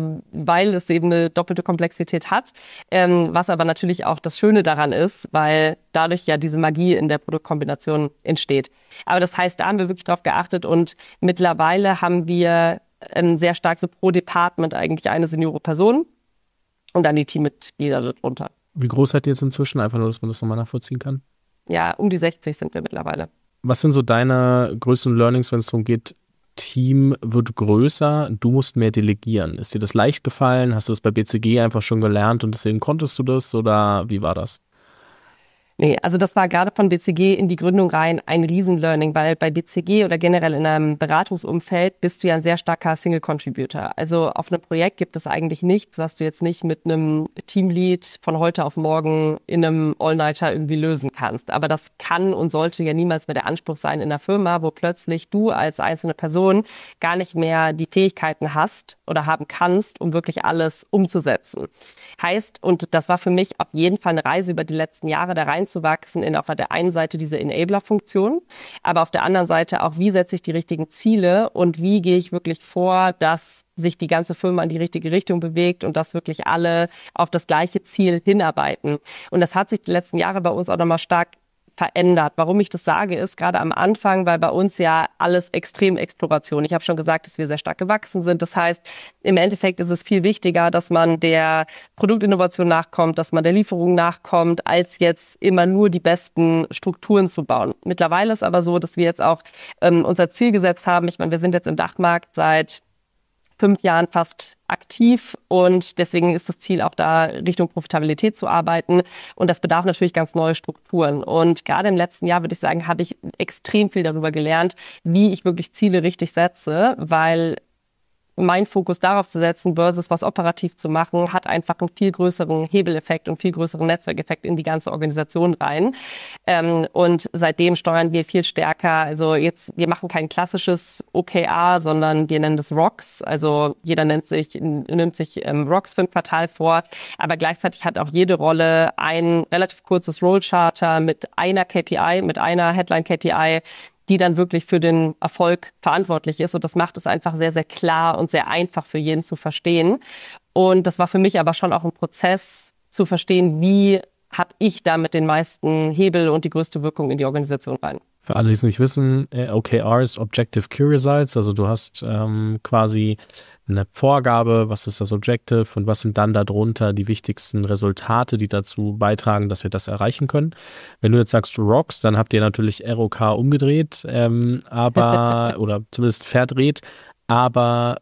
weil es eben eine doppelte Komplexität hat, was aber natürlich auch das Schöne daran ist, weil dadurch ja diese Magie in der Produktkombination entsteht. Aber das heißt, da haben wir wirklich drauf geachtet und mittlerweile haben wir sehr stark so pro Department eigentlich eine seniore Person und dann die Teammitglieder darunter. Wie groß seid ihr jetzt inzwischen? Einfach nur, dass man das nochmal nachvollziehen kann. Ja, um die 60 sind wir mittlerweile. Was sind so deine größten Learnings, wenn es darum geht, Team wird größer, du musst mehr delegieren. Ist dir das leicht gefallen? Hast du das bei BCG einfach schon gelernt und deswegen konntest du das oder wie war das? Nee, also das war gerade von BCG in die Gründung rein ein Riesen-Learning, weil bei BCG oder generell in einem Beratungsumfeld bist du ja ein sehr starker Single-Contributor. Also auf einem Projekt gibt es eigentlich nichts, was du jetzt nicht mit einem Teamlead von heute auf morgen in einem All-Nighter irgendwie lösen kannst. Aber das kann und sollte ja niemals mehr der Anspruch sein in einer Firma, wo plötzlich du als einzelne Person gar nicht mehr die Fähigkeiten hast oder haben kannst, um wirklich alles umzusetzen. Heißt, und das war für mich auf jeden Fall eine Reise über die letzten Jahre, da reinzuwachsen in auf der einen Seite diese Enabler-Funktion, aber auf der anderen Seite auch, wie setze ich die richtigen Ziele und wie gehe ich wirklich vor, dass sich die ganze Firma in die richtige Richtung bewegt und dass wirklich alle auf das gleiche Ziel hinarbeiten. Und das hat sich die letzten Jahre bei uns auch nochmal stark verändert. Warum ich das sage, ist gerade am Anfang, weil bei uns ja alles extrem Exploration. Ich habe schon gesagt, dass wir sehr stark gewachsen sind. Das heißt, im Endeffekt ist es viel wichtiger, dass man der Produktinnovation nachkommt, dass man der Lieferung nachkommt, als jetzt immer nur die besten Strukturen zu bauen. Mittlerweile ist aber so, dass wir jetzt auch unser Ziel gesetzt haben. Ich meine, wir sind jetzt im Dachmarkt seit 5 Jahren fast aktiv und deswegen ist das Ziel auch da, Richtung Profitabilität zu arbeiten und das bedarf natürlich ganz neue Strukturen und gerade im letzten Jahr, würde ich sagen, habe ich extrem viel darüber gelernt, wie ich wirklich Ziele richtig setze, weil mein Fokus darauf zu setzen versus was operativ zu machen, hat einfach einen viel größeren Hebeleffekt und viel größeren Netzwerkeffekt in die ganze Organisation rein. Und seitdem steuern wir viel stärker. Also jetzt, wir machen kein klassisches OKR, sondern wir nennen das ROCs. Also jeder nimmt sich ROCs für ein Quartal vor. Aber gleichzeitig hat auch jede Rolle ein relativ kurzes Role-Charter mit einer KPI, mit einer Headline-KPI, die dann wirklich für den Erfolg verantwortlich ist. Und das macht es einfach sehr, sehr klar und sehr einfach für jeden zu verstehen. Und das war für mich aber schon auch ein Prozess zu verstehen, wie habe ich damit den meisten Hebel und die größte Wirkung in die Organisation rein. Für alle, die es nicht wissen, OKR ist Objective Key Results. Also du hast quasi eine Vorgabe, was ist das Objective und was sind dann darunter die wichtigsten Resultate, die dazu beitragen, dass wir das erreichen können. Wenn du jetzt sagst ROCs, dann habt ihr natürlich ROK umgedreht, aber oder zumindest verdreht. Aber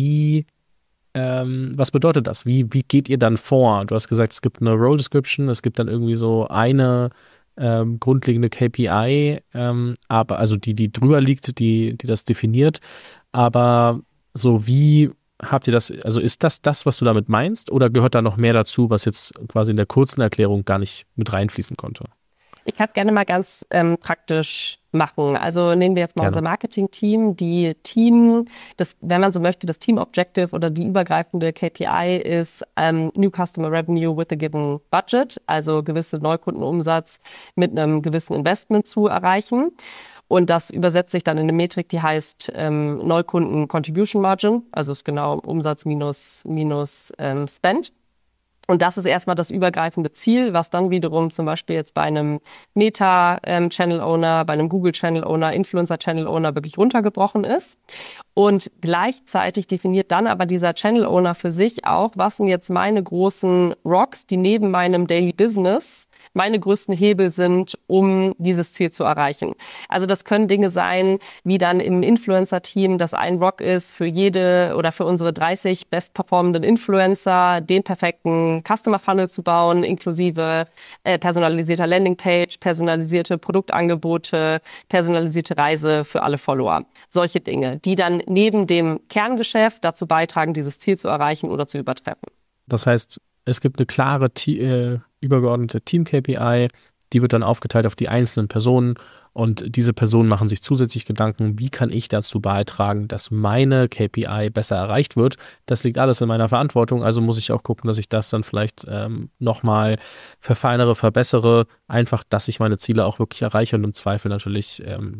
was bedeutet das? Wie geht ihr dann vor? Du hast gesagt, es gibt eine Role Description, es gibt dann irgendwie so eine grundlegende KPI, aber also die drüber liegt, die das definiert. Aber so wie habt ihr das, also ist das, was du damit meinst oder gehört da noch mehr dazu, was jetzt quasi in der kurzen Erklärung gar nicht mit reinfließen konnte? Ich kann es gerne mal ganz praktisch machen. Also nehmen wir jetzt mal unser Marketing-Team. Wenn man so möchte, das Team-Objective oder die übergreifende KPI ist New Customer Revenue with a given Budget, also gewisse Neukundenumsatz mit einem gewissen Investment zu erreichen. Und das übersetzt sich dann in eine Metrik, die heißt Neukunden Contribution Margin, also ist genau Umsatz minus Spend. Und das ist erstmal das übergreifende Ziel, was dann wiederum zum Beispiel jetzt bei einem Meta-Channel-Owner, bei einem Google-Channel-Owner, Influencer-Channel-Owner wirklich runtergebrochen ist. Und gleichzeitig definiert dann aber dieser Channel-Owner für sich auch, was sind jetzt meine großen Rocks, die neben meinem Daily Business meine größten Hebel sind, um dieses Ziel zu erreichen. Also das können Dinge sein, wie dann im Influencer-Team, dass ein Rock ist für jede oder für unsere 30 bestperformenden Influencer, den perfekten Customer Funnel zu bauen, inklusive personalisierter Landingpage, personalisierte Produktangebote, personalisierte Reise für alle Follower. Solche Dinge, die dann neben dem Kerngeschäft dazu beitragen, dieses Ziel zu erreichen oder zu übertreffen. Das heißt, es gibt eine klare übergeordnete Team-KPI, die wird dann aufgeteilt auf die einzelnen Personen und diese Personen machen sich zusätzlich Gedanken, wie kann ich dazu beitragen, dass meine KPI besser erreicht wird. Das liegt alles in meiner Verantwortung, also muss ich auch gucken, dass ich das dann vielleicht nochmal verfeinere, verbessere, einfach, dass ich meine Ziele auch wirklich erreiche und im Zweifel natürlich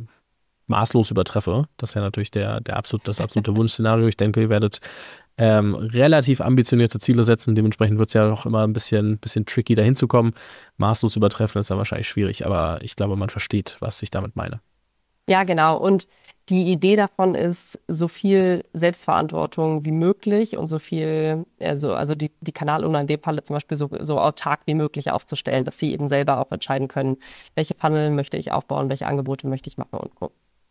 maßlos übertreffe. Das wäre natürlich das absolute Wunschszenario. Ich denke, ihr werdet relativ ambitionierte Ziele setzen. Dementsprechend wird es ja auch immer ein bisschen tricky, dahin zu kommen. Maßlos übertreffen ist dann wahrscheinlich schwierig, aber ich glaube, man versteht, was ich damit meine. Ja, genau. Und die Idee davon ist, so viel Selbstverantwortung wie möglich und so viel, also die Kanalowner in dem Falle zum Beispiel so autark wie möglich aufzustellen, dass sie eben selber auch entscheiden können, welche Funnel möchte ich aufbauen, welche Angebote möchte ich machen und so.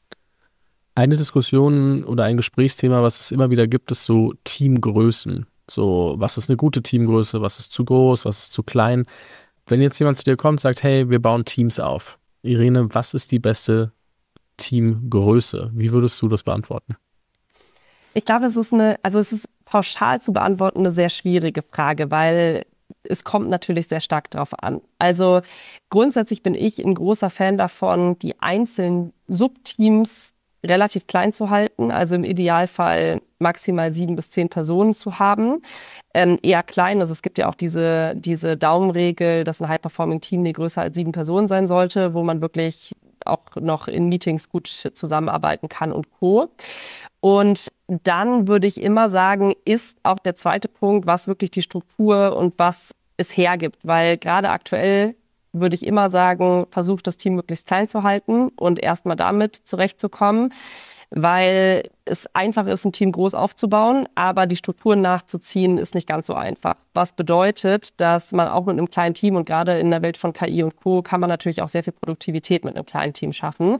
Eine Diskussion oder ein Gesprächsthema, was es immer wieder gibt, ist so Teamgrößen. So, was ist eine gute Teamgröße, was ist zu groß, was ist zu klein? Wenn jetzt jemand zu dir kommt und sagt, hey, wir bauen Teams auf. Irene, was ist die beste Teamgröße? Wie würdest du das beantworten? Ich glaube, es ist pauschal zu beantworten eine sehr schwierige Frage, weil es kommt natürlich sehr stark drauf an. Also grundsätzlich bin ich ein großer Fan davon, die einzelnen Subteams relativ klein zu halten, also im Idealfall maximal 7 bis 10 Personen zu haben. Eher klein, also es gibt ja auch diese Daumenregel, dass ein High-Performing-Team nie größer als 7 Personen sein sollte, wo man wirklich auch noch in Meetings gut zusammenarbeiten kann und Co. Und dann würde ich immer sagen, ist auch der zweite Punkt, was wirklich die Struktur und was es hergibt, weil gerade aktuell würde ich immer sagen, versucht das Team möglichst klein zu halten und erstmal damit zurechtzukommen, weil es einfach ist, ein Team groß aufzubauen, aber die Strukturen nachzuziehen ist nicht ganz so einfach. Was bedeutet, dass man auch mit einem kleinen Team und gerade in der Welt von KI und Co. kann man natürlich auch sehr viel Produktivität mit einem kleinen Team schaffen.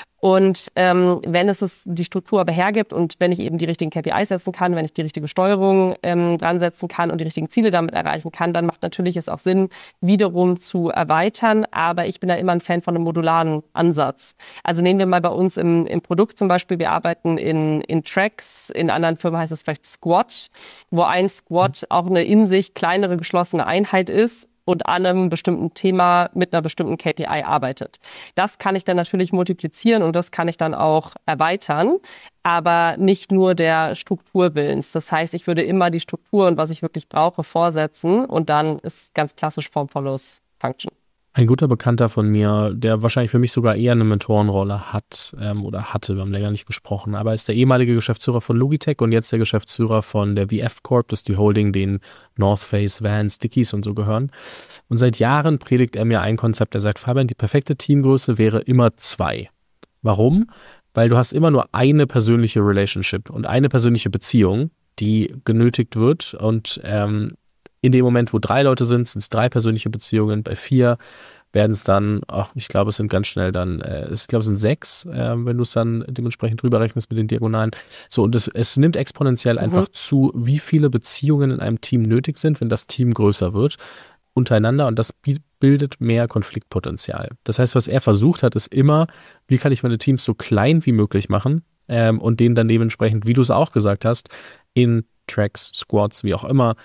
Und wenn es die Struktur aber hergibt und wenn ich eben die richtigen KPIs setzen kann, wenn ich die richtige Steuerung dran setzen kann und die richtigen Ziele damit erreichen kann, dann macht natürlich es auch Sinn, wiederum zu erweitern. Aber ich bin da immer ein Fan von einem modularen Ansatz. Also nehmen wir mal bei uns im Produkt zum Beispiel, wir arbeiten in Tracks, in anderen Firmen heißt es vielleicht Squad, wo ein Squad auch eine in sich kleinere geschlossene Einheit ist und an einem bestimmten Thema mit einer bestimmten KPI arbeitet. Das kann ich dann natürlich multiplizieren und das kann ich dann auch erweitern, aber nicht nur der Struktur willens. Das heißt, ich würde immer die Struktur und was ich wirklich brauche vorsetzen und dann ist ganz klassisch Form follows Function. Ein guter Bekannter von mir, der wahrscheinlich für mich sogar eher eine Mentorenrolle hat oder hatte, wir haben länger nicht gesprochen, aber ist der ehemalige Geschäftsführer von Logitech und jetzt der Geschäftsführer von der VF Corp, das ist die Holding, denen North Face, Vans, Dickies und so gehören. Und seit Jahren predigt er mir ein Konzept, er sagt, Fabian, die perfekte Teamgröße wäre immer 2. Warum? Weil du hast immer nur eine persönliche Relationship und eine persönliche Beziehung, die genötigt wird und in dem Moment, wo 3 Leute sind es 3 persönliche Beziehungen. Bei 4 werden es dann, ich glaube, es sind ganz schnell dann, ich glaube, es sind 6, wenn du es dann dementsprechend drüber rechnest mit den Diagonalen. So, und es nimmt exponentiell einfach zu, wie viele Beziehungen in einem Team nötig sind, wenn das Team größer wird untereinander und das bildet mehr Konfliktpotenzial. Das heißt, was er versucht hat, ist immer, wie kann ich meine Teams so klein wie möglich machen und denen dann dementsprechend, wie du es auch gesagt hast, in Tracks, Squads, wie auch immer,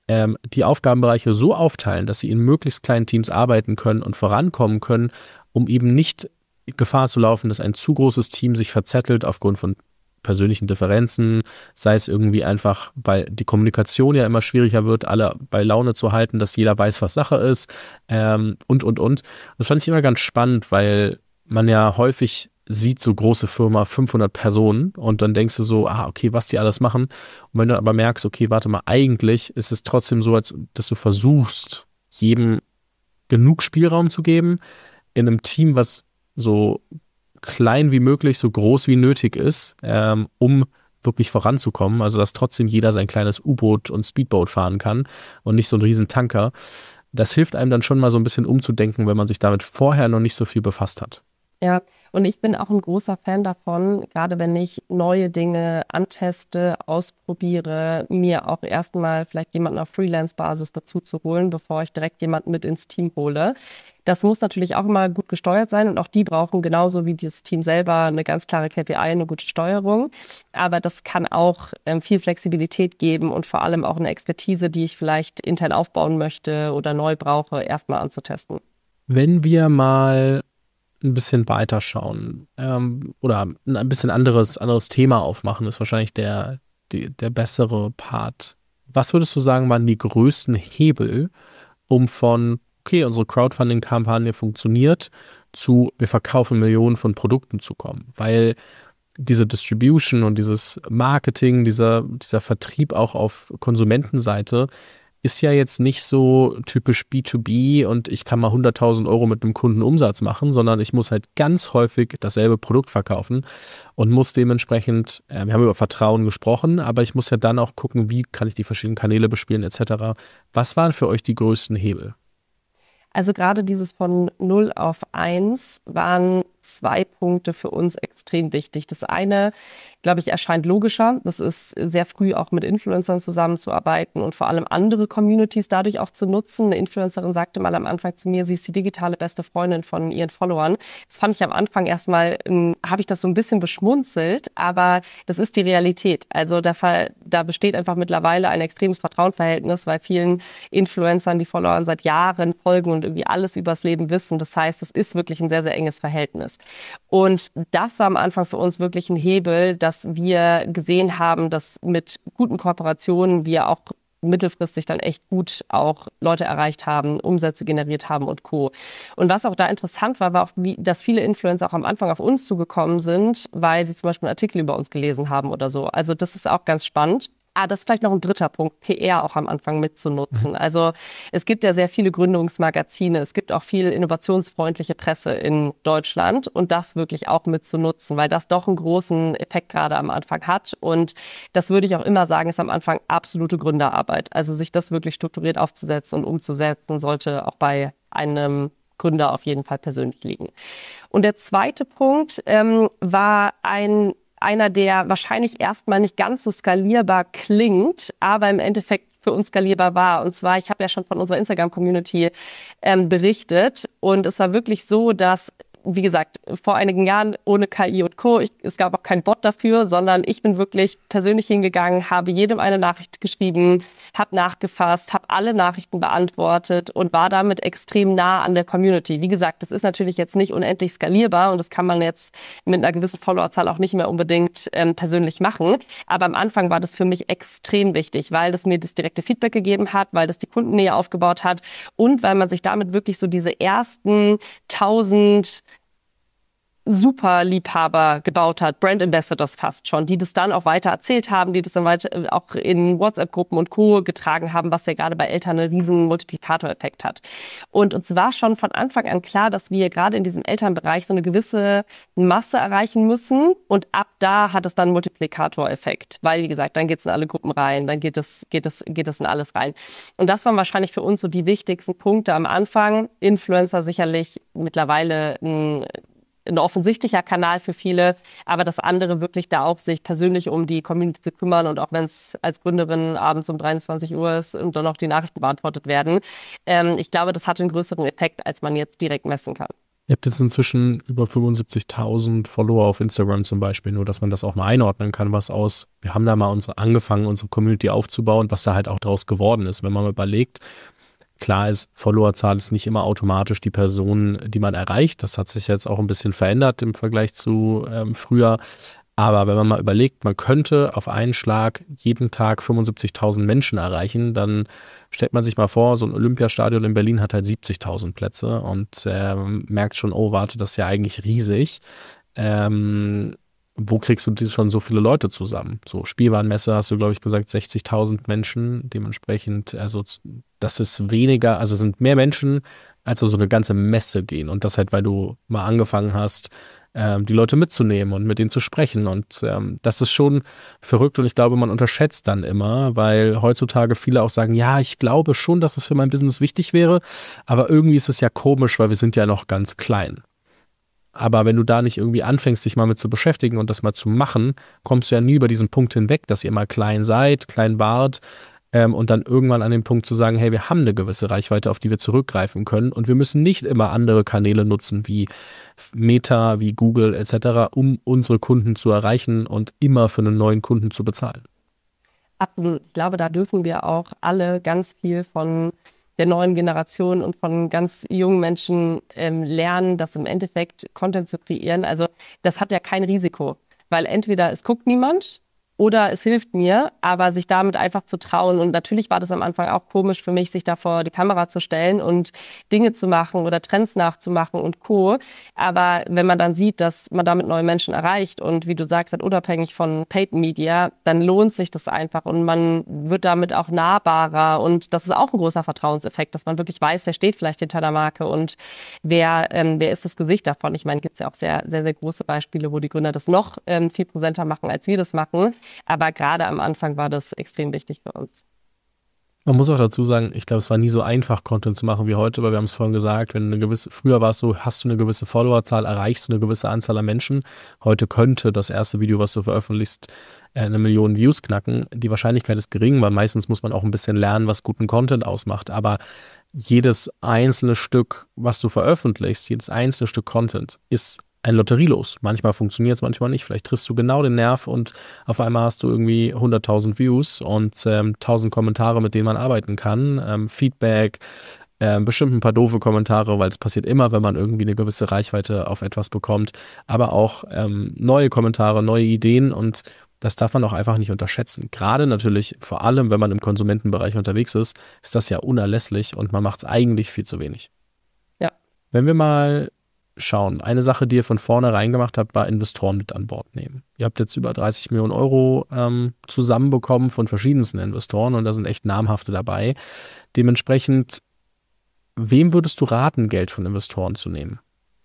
die Aufgabenbereiche so aufteilen, dass sie in möglichst kleinen Teams arbeiten können und vorankommen können, um eben nicht Gefahr zu laufen, dass ein zu großes Team sich verzettelt aufgrund von persönlichen Differenzen, sei es irgendwie einfach, weil die Kommunikation ja immer schwieriger wird, alle bei Laune zu halten, dass jeder weiß, was Sache ist und. Das fand ich immer ganz spannend, weil man ja häufig sieht so große Firma 500 Personen und dann denkst du so, okay, was die alles machen. Und wenn du aber merkst, okay, warte mal, eigentlich ist es trotzdem so, als dass du versuchst, jedem genug Spielraum zu geben in einem Team, was so klein wie möglich, so groß wie nötig ist, um wirklich voranzukommen. Also, dass trotzdem jeder sein kleines U-Boot und Speedboat fahren kann und nicht so ein riesen Tanker. Das hilft einem dann schon mal so ein bisschen umzudenken, wenn man sich damit vorher noch nicht so viel befasst hat. Ja, und ich bin auch ein großer Fan davon, gerade wenn ich neue Dinge anteste, ausprobiere, mir auch erstmal vielleicht jemanden auf Freelance-Basis dazu zu holen, bevor ich direkt jemanden mit ins Team hole. Das muss natürlich auch immer gut gesteuert sein und auch die brauchen genauso wie das Team selber eine ganz klare KPI, eine gute Steuerung. Aber das kann auch viel Flexibilität geben und vor allem auch eine Expertise, die ich vielleicht intern aufbauen möchte oder neu brauche, erstmal anzutesten. Wenn wir mal ein bisschen weiterschauen oder ein bisschen anderes Thema aufmachen, ist wahrscheinlich der bessere Part. Was würdest du sagen, waren die größten Hebel, um von, okay, unsere Crowdfunding-Kampagne funktioniert, zu, wir verkaufen Millionen von Produkten zu kommen? Weil diese Distribution und dieses Marketing, dieser Vertrieb auch auf Konsumentenseite ist ja jetzt nicht so typisch B2B und ich kann mal 100.000 Euro mit einem Kunden Umsatz machen, sondern ich muss halt ganz häufig dasselbe Produkt verkaufen und muss dementsprechend, wir haben über Vertrauen gesprochen, aber ich muss ja dann auch gucken, wie kann ich die verschiedenen Kanäle bespielen etc. Was waren für euch die größten Hebel? Also gerade dieses von 0 auf 1 waren 2 Punkte für uns extrem wichtig. Das eine, glaube ich, erscheint logischer. Das ist sehr früh auch mit Influencern zusammenzuarbeiten und vor allem andere Communities dadurch auch zu nutzen. Eine Influencerin sagte mal am Anfang zu mir, sie ist die digitale beste Freundin von ihren Followern. Das fand ich am Anfang erstmal, habe ich das so ein bisschen beschmunzelt, aber das ist die Realität. Also da besteht einfach mittlerweile ein extremes Vertrauensverhältnis, weil vielen Influencern die Followern seit Jahren folgen und irgendwie alles übers Leben wissen. Das heißt, es ist wirklich ein sehr, sehr enges Verhältnis. Und das war am Anfang für uns wirklich ein Hebel, dass wir gesehen haben, dass mit guten Kooperationen wir auch mittelfristig dann echt gut auch Leute erreicht haben, Umsätze generiert haben und Co. Und was auch da interessant war, war auch, dass viele Influencer auch am Anfang auf uns zugekommen sind, weil sie zum Beispiel einen Artikel über uns gelesen haben oder so. Also das ist auch ganz spannend. Das ist vielleicht noch ein dritter Punkt, PR auch am Anfang mitzunutzen. Also es gibt ja sehr viele Gründungsmagazine, es gibt auch viel innovationsfreundliche Presse in Deutschland und das wirklich auch mitzunutzen, weil das doch einen großen Effekt gerade am Anfang hat. Und das würde ich auch immer sagen, ist am Anfang absolute Gründerarbeit. Also sich das wirklich strukturiert aufzusetzen und umzusetzen, sollte auch bei einem Gründer auf jeden Fall persönlich liegen. Und der zweite Punkt war einer, der wahrscheinlich erstmal nicht ganz so skalierbar klingt, aber im Endeffekt für uns skalierbar war. Und zwar, ich habe ja schon von unserer Instagram-Community berichtet und es war wirklich so, dass, wie gesagt, vor einigen Jahren ohne KI und Co., es gab auch keinen Bot dafür, sondern ich bin wirklich persönlich hingegangen, habe jedem eine Nachricht geschrieben, habe nachgefasst, habe alle Nachrichten beantwortet und war damit extrem nah an der Community. Wie gesagt, das ist natürlich jetzt nicht unendlich skalierbar und das kann man jetzt mit einer gewissen Followerzahl auch nicht mehr unbedingt persönlich machen. Aber am Anfang war das für mich extrem wichtig, weil das mir das direkte Feedback gegeben hat, weil das die Kundennähe aufgebaut hat und weil man sich damit wirklich so diese ersten 1000 Superliebhaber gebaut hat, Brand Ambassadors fast schon, die das dann auch weiter erzählt haben, die das dann weiter auch in WhatsApp-Gruppen und Co. getragen haben, was ja gerade bei Eltern einen riesen Multiplikatoreffekt hat. Und uns war schon von Anfang an klar, dass wir gerade in diesem Elternbereich so eine gewisse Masse erreichen müssen und ab da hat es dann einen Multiplikatoreffekt, weil wie gesagt, dann geht es in alle Gruppen rein, dann geht es in alles rein. Und das waren wahrscheinlich für uns so die wichtigsten Punkte am Anfang. Influencer sicherlich mittlerweile ein offensichtlicher Kanal für viele, aber das andere wirklich da auch sich persönlich um die Community zu kümmern und auch wenn es als Gründerin abends um 23 Uhr ist und dann noch die Nachrichten beantwortet werden. Ich glaube, das hat einen größeren Effekt, als man jetzt direkt messen kann. Ihr habt jetzt inzwischen über 75.000 Follower auf Instagram zum Beispiel, nur dass man das auch mal einordnen kann, wir haben da mal angefangen, unsere Community aufzubauen, was da halt auch draus geworden ist, wenn man mal überlegt. Klar ist, Followerzahl ist nicht immer automatisch die Person, die man erreicht. Das hat sich jetzt auch ein bisschen verändert im Vergleich zu früher. Aber wenn man mal überlegt, man könnte auf einen Schlag jeden Tag 75.000 Menschen erreichen, dann stellt man sich mal vor, so ein Olympiastadion in Berlin hat halt 70.000 Plätze und merkt schon, oh warte, das ist ja eigentlich riesig. Wo kriegst du schon so viele Leute zusammen? So Spielwarenmesse hast du, glaube ich, gesagt, 60.000 Menschen. Dementsprechend, also das ist weniger, also es sind mehr Menschen, als auf so eine ganze Messe gehen. Und das halt, weil du mal angefangen hast, die Leute mitzunehmen und mit denen zu sprechen. Und das ist schon verrückt und ich glaube, man unterschätzt dann immer, weil heutzutage viele auch sagen, ja, ich glaube schon, dass es für mein Business wichtig wäre, aber irgendwie ist es ja komisch, weil wir sind ja noch ganz klein. Aber wenn du da nicht irgendwie anfängst, dich mal mit zu beschäftigen und das mal zu machen, kommst du ja nie über diesen Punkt hinweg, dass ihr mal klein seid, klein wart, und dann irgendwann an den Punkt zu sagen, hey, wir haben eine gewisse Reichweite, auf die wir zurückgreifen können und wir müssen nicht immer andere Kanäle nutzen wie Meta, wie Google etc., um unsere Kunden zu erreichen und immer für einen neuen Kunden zu bezahlen. Absolut. Ich glaube, da dürfen wir auch alle ganz viel von der neuen Generation und von ganz jungen Menschen lernen, dass im Endeffekt Content zu kreieren. Also das hat ja kein Risiko, weil entweder es guckt niemand oder es hilft mir, aber sich damit einfach zu trauen. Und natürlich war das am Anfang auch komisch für mich, sich da vor die Kamera zu stellen und Dinge zu machen oder Trends nachzumachen und Co. Aber wenn man dann sieht, dass man damit neue Menschen erreicht und wie du sagst, halt unabhängig von Paid Media, dann lohnt sich das einfach und man wird damit auch nahbarer. Und das ist auch ein großer Vertrauenseffekt, dass man wirklich weiß, wer steht vielleicht hinter der Marke und wer ist das Gesicht davon. Ich meine, gibt es ja auch sehr, sehr, sehr große Beispiele, wo die Gründer das noch viel präsenter machen, als wir das machen. Aber gerade am Anfang war das extrem wichtig für uns. Man muss auch dazu sagen, ich glaube, es war nie so einfach, Content zu machen wie heute, weil wir haben es vorhin gesagt, wenn eine gewisse, früher war es so, hast du eine gewisse Followerzahl, erreichst du eine gewisse Anzahl an Menschen. Heute könnte das erste Video, was du veröffentlichst, 1 Million Views knacken. Die Wahrscheinlichkeit ist gering, weil meistens muss man auch ein bisschen lernen, was guten Content ausmacht. Aber jedes einzelne Stück, was du veröffentlichst, jedes einzelne Stück Content ist ein Lotterielos. Manchmal funktioniert es, manchmal nicht. Vielleicht triffst du genau den Nerv und auf einmal hast du irgendwie 100.000 Views und 1.000 Kommentare, mit denen man arbeiten kann. Feedback, bestimmt ein paar doofe Kommentare, weil es passiert immer, wenn man irgendwie eine gewisse Reichweite auf etwas bekommt. Aber auch neue Kommentare, neue Ideen und das darf man auch einfach nicht unterschätzen. Gerade natürlich, vor allem, wenn man im Konsumentenbereich unterwegs ist, ist das ja unerlässlich und man macht es eigentlich viel zu wenig. Ja. Wenn wir mal schauen. Eine Sache, die ihr von vornherein gemacht habt, war Investoren mit an Bord nehmen. Ihr habt jetzt über 30 Millionen Euro zusammenbekommen von verschiedensten Investoren und da sind echt namhafte dabei. Dementsprechend, wem würdest du raten, Geld von Investoren zu nehmen?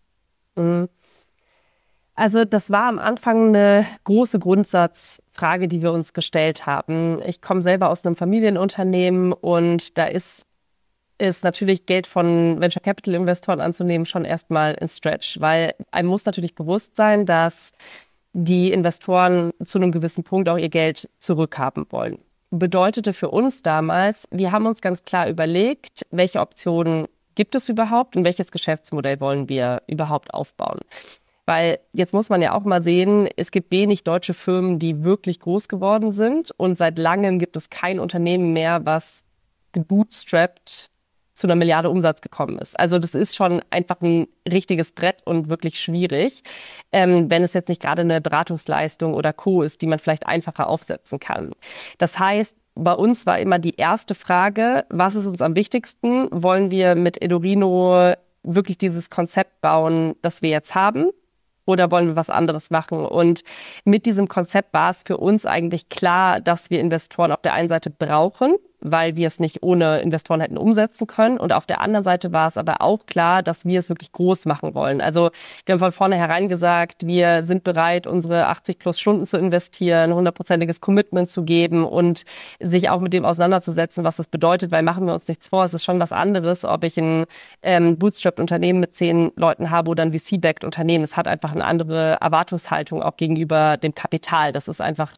Also das war am Anfang eine große Grundsatzfrage, die wir uns gestellt haben. Ich komme selber aus einem Familienunternehmen und da ist natürlich Geld von Venture Capital Investoren anzunehmen schon erstmal ein Stretch, weil einem muss natürlich bewusst sein, dass die Investoren zu einem gewissen Punkt auch ihr Geld zurückhaben wollen. Bedeutete für uns damals, wir haben uns ganz klar überlegt, welche Optionen gibt es überhaupt und welches Geschäftsmodell wollen wir überhaupt aufbauen. Weil jetzt muss man ja auch mal sehen, es gibt wenig deutsche Firmen, die wirklich groß geworden sind und seit langem gibt es kein Unternehmen mehr, was gebootstrapped zu 1 Milliarde Umsatz gekommen ist. Also das ist schon einfach ein richtiges Brett und wirklich schwierig, wenn es jetzt nicht gerade eine Beratungsleistung oder Co. ist, die man vielleicht einfacher aufsetzen kann. Das heißt, bei uns war immer die erste Frage, was ist uns am wichtigsten? Wollen wir mit Edurino wirklich dieses Konzept bauen, das wir jetzt haben? Oder wollen wir was anderes machen? Und mit diesem Konzept war es für uns eigentlich klar, dass wir Investoren auf der einen Seite brauchen, weil wir es nicht ohne Investoren hätten umsetzen können. Und auf der anderen Seite war es aber auch klar, dass wir es wirklich groß machen wollen. Also wir haben von vornherein gesagt, wir sind bereit, unsere 80 plus Stunden zu investieren, 100%iges Commitment zu geben und sich auch mit dem auseinanderzusetzen, was das bedeutet, weil machen wir uns nichts vor, es ist schon was anderes, ob ich ein Bootstrapped-Unternehmen mit 10 Leuten habe oder ein VC-backed Unternehmen. Es hat einfach eine andere Erwartungshaltung auch gegenüber dem Kapital. Das ist einfach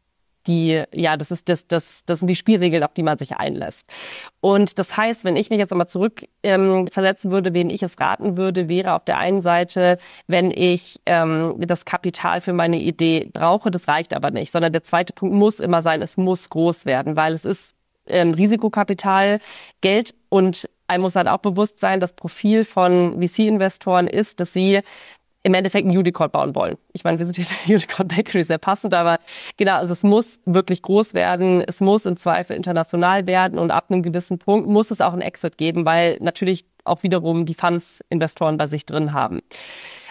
das sind die Spielregeln, auf die man sich einlässt. Und das heißt, wenn ich mich jetzt einmal zurück versetzen würde, wen ich es raten würde, wäre auf der einen Seite, wenn ich das Kapital für meine Idee brauche, das reicht aber nicht, sondern der zweite Punkt muss immer sein, es muss groß werden, weil es ist Risikokapital, Geld und einem muss halt auch bewusst sein, das Profil von VC-Investoren ist, dass sie im Endeffekt ein Unicorn bauen wollen. Ich meine, wir sind hier in der Unicorn Bakery, sehr passend, aber genau, also es muss wirklich groß werden, es muss im Zweifel international werden und ab einem gewissen Punkt muss es auch einen Exit geben, weil natürlich auch wiederum die Funds Investoren bei sich drin haben.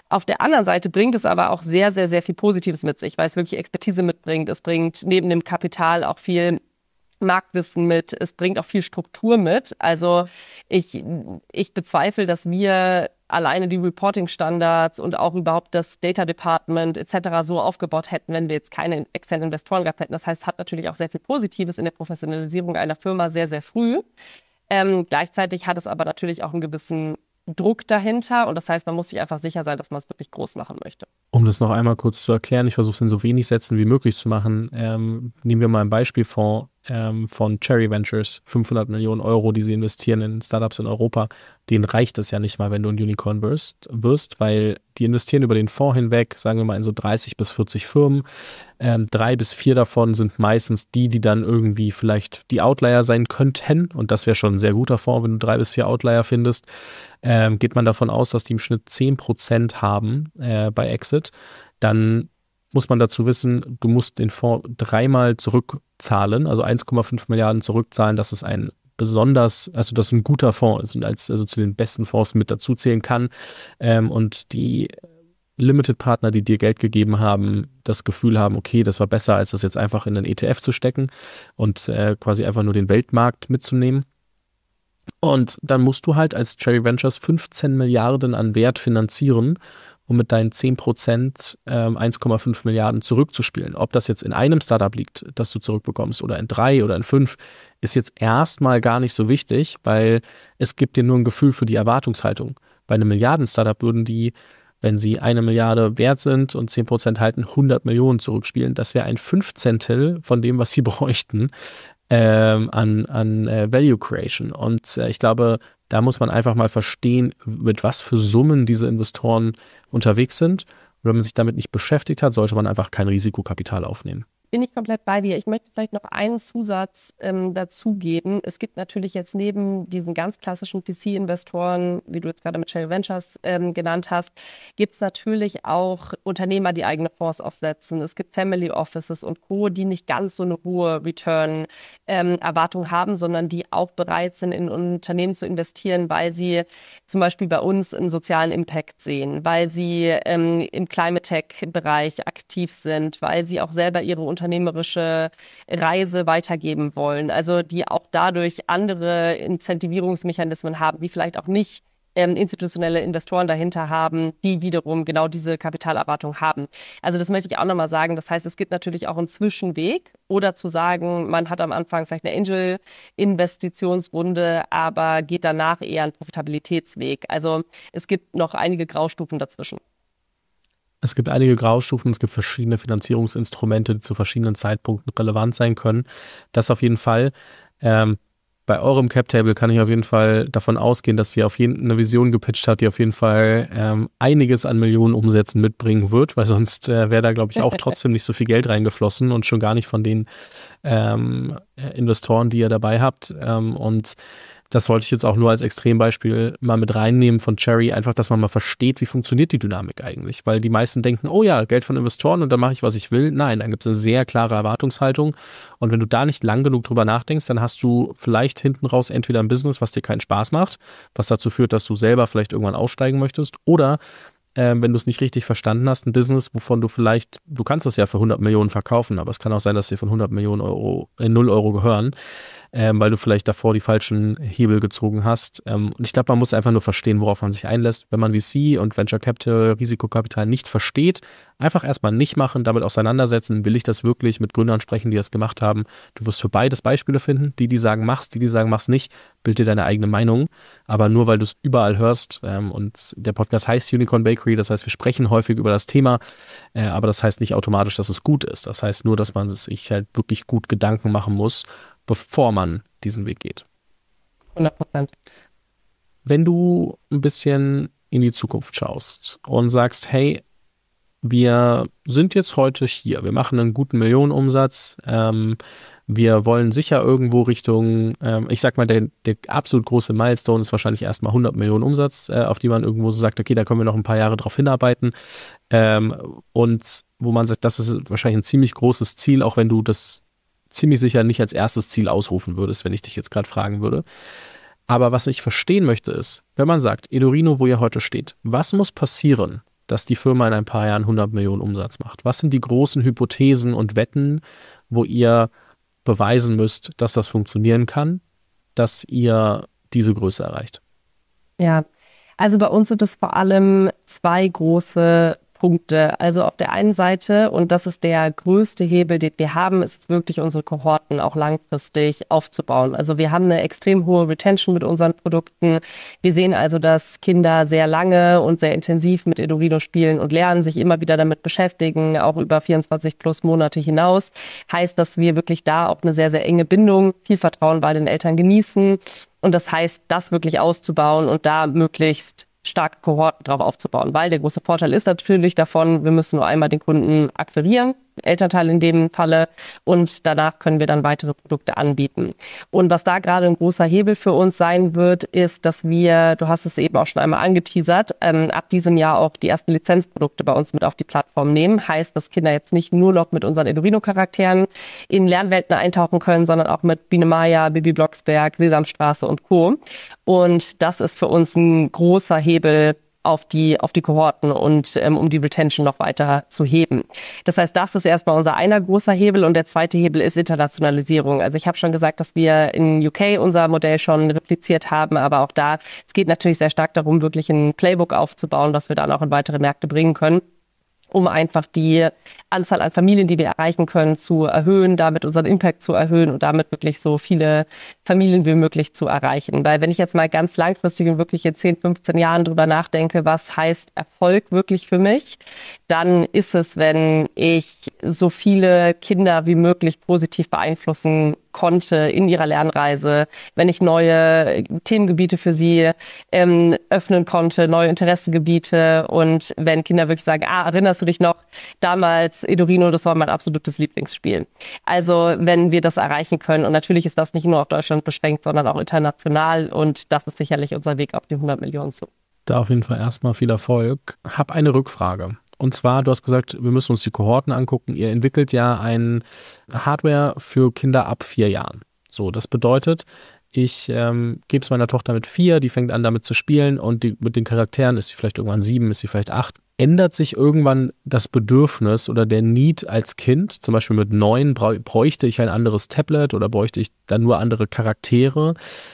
Auf der anderen Seite bringt es aber auch sehr, sehr, sehr viel Positives mit sich, weil es wirklich Expertise mitbringt. Es bringt neben dem Kapital auch viel Marktwissen mit, es bringt auch viel Struktur mit. Also ich bezweifle, dass wir alleine die Reporting-Standards und auch überhaupt das Data Department etc. so aufgebaut hätten, wenn wir jetzt keine externen Investoren gehabt hätten. Das heißt, es hat natürlich auch sehr viel Positives in der Professionalisierung einer Firma sehr, sehr früh. Gleichzeitig hat es aber natürlich auch einen gewissen Druck dahinter und das heißt, man muss sich einfach sicher sein, dass man es wirklich groß machen möchte. Um das noch einmal kurz zu erklären, ich versuche es in so wenig Sätzen wie möglich zu machen. Nehmen wir mal ein Beispielfonds von Cherry Ventures, 500 Millionen Euro, die sie investieren in Startups in Europa. Denen reicht es ja nicht mal, wenn du ein Unicorn wirst, weil die investieren über den Fonds hinweg, sagen wir mal in so 30 bis 40 Firmen. 3 bis 4 davon sind meistens die dann irgendwie vielleicht die Outlier sein könnten. Und das wäre schon ein sehr guter Fonds, wenn du 3 bis 4 Outlier findest. Geht man davon aus, dass die im Schnitt 10% haben bei Exit, dann muss man dazu wissen, du musst den Fonds 3-mal zurückzahlen, also 1,5 Milliarden zurückzahlen. Das ist ein besonders, also das ist ein guter Fonds ist und also zu den besten Fonds mit dazu zählen kann. Und die Limited-Partner, die dir Geld gegeben haben, das Gefühl haben, okay, das war besser, als das jetzt einfach in den ETF zu stecken und quasi einfach nur den Weltmarkt mitzunehmen. Und dann musst du halt als Cherry Ventures 15 Milliarden an Wert finanzieren, um mit deinen 10% 1,5 Milliarden zurückzuspielen. Ob das jetzt in einem Startup liegt, das du zurückbekommst, oder in 3 oder in 5, ist jetzt erstmal gar nicht so wichtig, weil es gibt dir nur ein Gefühl für die Erwartungshaltung. Bei einem Milliarden-Startup würden die, wenn sie 1 Milliarde wert sind und 10% halten, 100 Millionen zurückspielen. Das wäre ein 15. von dem, was sie bräuchten an Value Creation. Und ich glaube, da muss man einfach mal verstehen, mit was für Summen diese Investoren unterwegs sind. Und wenn man sich damit nicht beschäftigt hat, sollte man einfach kein Risikokapital aufnehmen. Bin ich komplett bei dir. Ich möchte vielleicht noch einen Zusatz dazugeben. Es gibt natürlich jetzt neben diesen ganz klassischen VC-Investoren, wie du jetzt gerade mit Cherry Ventures genannt hast, gibt es natürlich auch Unternehmer, die eigene Fonds aufsetzen. Es gibt Family Offices und Co., die nicht ganz so eine hohe Return-Erwartung haben, sondern die auch bereit sind, in Unternehmen zu investieren, weil sie zum Beispiel bei uns einen sozialen Impact sehen, weil sie im Climate Tech-Bereich aktiv sind, weil sie auch selber ihre unternehmerische Reise weitergeben wollen. Also die auch dadurch andere Incentivierungsmechanismen haben, die vielleicht auch nicht institutionelle Investoren dahinter haben, die wiederum genau diese Kapitalerwartung haben. Also das möchte ich auch nochmal sagen. Das heißt, es gibt natürlich auch einen Zwischenweg oder zu sagen, man hat am Anfang vielleicht eine Angel-Investitionsrunde, aber geht danach eher einen Profitabilitätsweg. Also es gibt noch einige Graustufen dazwischen. Es gibt einige Graustufen, es gibt verschiedene Finanzierungsinstrumente, die zu verschiedenen Zeitpunkten relevant sein können. Das auf jeden Fall. Bei eurem Cap-Table kann ich auf jeden Fall davon ausgehen, dass ihr auf eine Vision gepitcht habt, die auf jeden Fall einiges an Millionen Umsätzen mitbringen wird, weil sonst wäre da, glaube ich, auch trotzdem nicht so viel Geld reingeflossen und schon gar nicht von den Investoren, die ihr dabei habt. Und das wollte ich jetzt auch nur als Extrembeispiel mal mit reinnehmen von Cherry, einfach, dass man mal versteht, wie funktioniert die Dynamik eigentlich. Weil die meisten denken, oh ja, Geld von Investoren und dann mache ich, was ich will. Nein, dann gibt es eine sehr klare Erwartungshaltung. Und wenn du da nicht lang genug drüber nachdenkst, dann hast du vielleicht hinten raus entweder ein Business, was dir keinen Spaß macht, was dazu führt, dass du selber vielleicht irgendwann aussteigen möchtest, oder wenn du es nicht richtig verstanden hast, ein Business, wovon du kannst das ja für 100 Millionen verkaufen, aber es kann auch sein, dass dir von 100 Millionen Euro 0 Euro gehören, weil du vielleicht davor die falschen Hebel gezogen hast. Und ich glaube, man muss einfach nur verstehen, worauf man sich einlässt. Wenn man VC und Venture Capital, Risikokapital nicht versteht, einfach erstmal nicht machen, damit auseinandersetzen, will ich das wirklich, mit Gründern sprechen, die das gemacht haben. Du wirst für beides Beispiele finden, die sagen, mach's, die sagen, mach's nicht, bild dir deine eigene Meinung. Aber nur weil du es überall hörst, und der Podcast heißt Unicorn Bakery, das heißt, wir sprechen häufig über das Thema, aber das heißt nicht automatisch, dass es gut ist. Das heißt nur, dass man sich halt wirklich gut Gedanken machen muss, bevor man diesen Weg geht. 100%. Wenn du ein bisschen in die Zukunft schaust und sagst, hey, wir sind jetzt heute hier, wir machen einen guten Millionenumsatz, wir wollen sicher irgendwo Richtung, ich sag mal, der absolut große Milestone ist wahrscheinlich erstmal 100 Millionen Umsatz, auf die man irgendwo so sagt, okay, da können wir noch ein paar Jahre drauf hinarbeiten, und wo man sagt, das ist wahrscheinlich ein ziemlich großes Ziel, auch wenn du das ziemlich sicher nicht als erstes Ziel ausrufen würdest, wenn ich dich jetzt gerade fragen würde. Aber was ich verstehen möchte ist, wenn man sagt, Edurino, wo ihr heute steht, was muss passieren, dass die Firma in ein paar Jahren 100 Millionen Umsatz macht? Was sind die großen Hypothesen und Wetten, wo ihr beweisen müsst, dass das funktionieren kann, dass ihr diese Größe erreicht? Ja, also bei uns sind es vor allem zwei große Punkte. Also auf der einen Seite, und das ist der größte Hebel, den wir haben, ist es wirklich, unsere Kohorten auch langfristig aufzubauen. Also wir haben eine extrem hohe Retention mit unseren Produkten. Wir sehen also, dass Kinder sehr lange und sehr intensiv mit Edurino spielen und lernen, sich immer wieder damit beschäftigen, auch über 24 plus Monate hinaus. Heißt, dass wir wirklich da auch eine sehr, sehr enge Bindung, viel Vertrauen bei den Eltern genießen. Und das heißt, das wirklich auszubauen und da möglichst starke Kohorten drauf aufzubauen, weil der große Vorteil ist natürlich davon, wir müssen nur einmal den Kunden akquirieren, Elternteil in dem Falle, und danach können wir dann weitere Produkte anbieten. Und was da gerade ein großer Hebel für uns sein wird, ist, dass wir, du hast es eben auch schon einmal angeteasert, ab diesem Jahr auch die ersten Lizenzprodukte bei uns mit auf die Plattform nehmen. Heißt, dass Kinder jetzt nicht nur noch mit unseren Edurino-Charakteren in Lernwelten eintauchen können, sondern auch mit Biene Maya, Bibi Blocksberg, Sesamstraße und Co. Und das ist für uns ein großer Hebel auf die Kohorten und um die Retention noch weiter zu heben. Das heißt, das ist erstmal unser einer großer Hebel, und der zweite Hebel ist Internationalisierung. Also ich habe schon gesagt, dass wir in UK unser Modell schon repliziert haben, aber auch da, es geht natürlich sehr stark darum, wirklich ein Playbook aufzubauen, was wir dann auch in weitere Märkte bringen können, um einfach die Anzahl an Familien, die wir erreichen können, zu erhöhen, damit unseren Impact zu erhöhen und damit wirklich so viele Familien wie möglich zu erreichen. Weil wenn ich jetzt mal ganz langfristig und wirklich in 10, 15 Jahren drüber nachdenke, was heißt Erfolg wirklich für mich, dann ist es, wenn ich so viele Kinder wie möglich positiv beeinflussen konnte in ihrer Lernreise, wenn ich neue Themengebiete für sie öffnen konnte, neue Interessengebiete, und wenn Kinder wirklich sagen, erinnerst du dich noch, damals Edurino, das war mein absolutes Lieblingsspiel. Also wenn wir das erreichen können, und natürlich ist das nicht nur auf Deutschland beschränkt, sondern auch international, und das ist sicherlich unser Weg auf die 100 Millionen zu. Da auf jeden Fall erstmal viel Erfolg. Hab eine Rückfrage. Und zwar, du hast gesagt, wir müssen uns die Kohorten angucken. Ihr entwickelt ja ein Hardware für Kinder ab 4 Jahren. So, das bedeutet, ich gebe es meiner Tochter mit 4, die fängt an damit zu spielen, und mit den Charakteren ist sie vielleicht irgendwann 7, ist sie vielleicht 8. Ändert sich irgendwann das Bedürfnis oder der Need als Kind? Zum Beispiel mit 9 bräuchte ich ein anderes Tablet oder bräuchte ich dann nur andere Charaktere?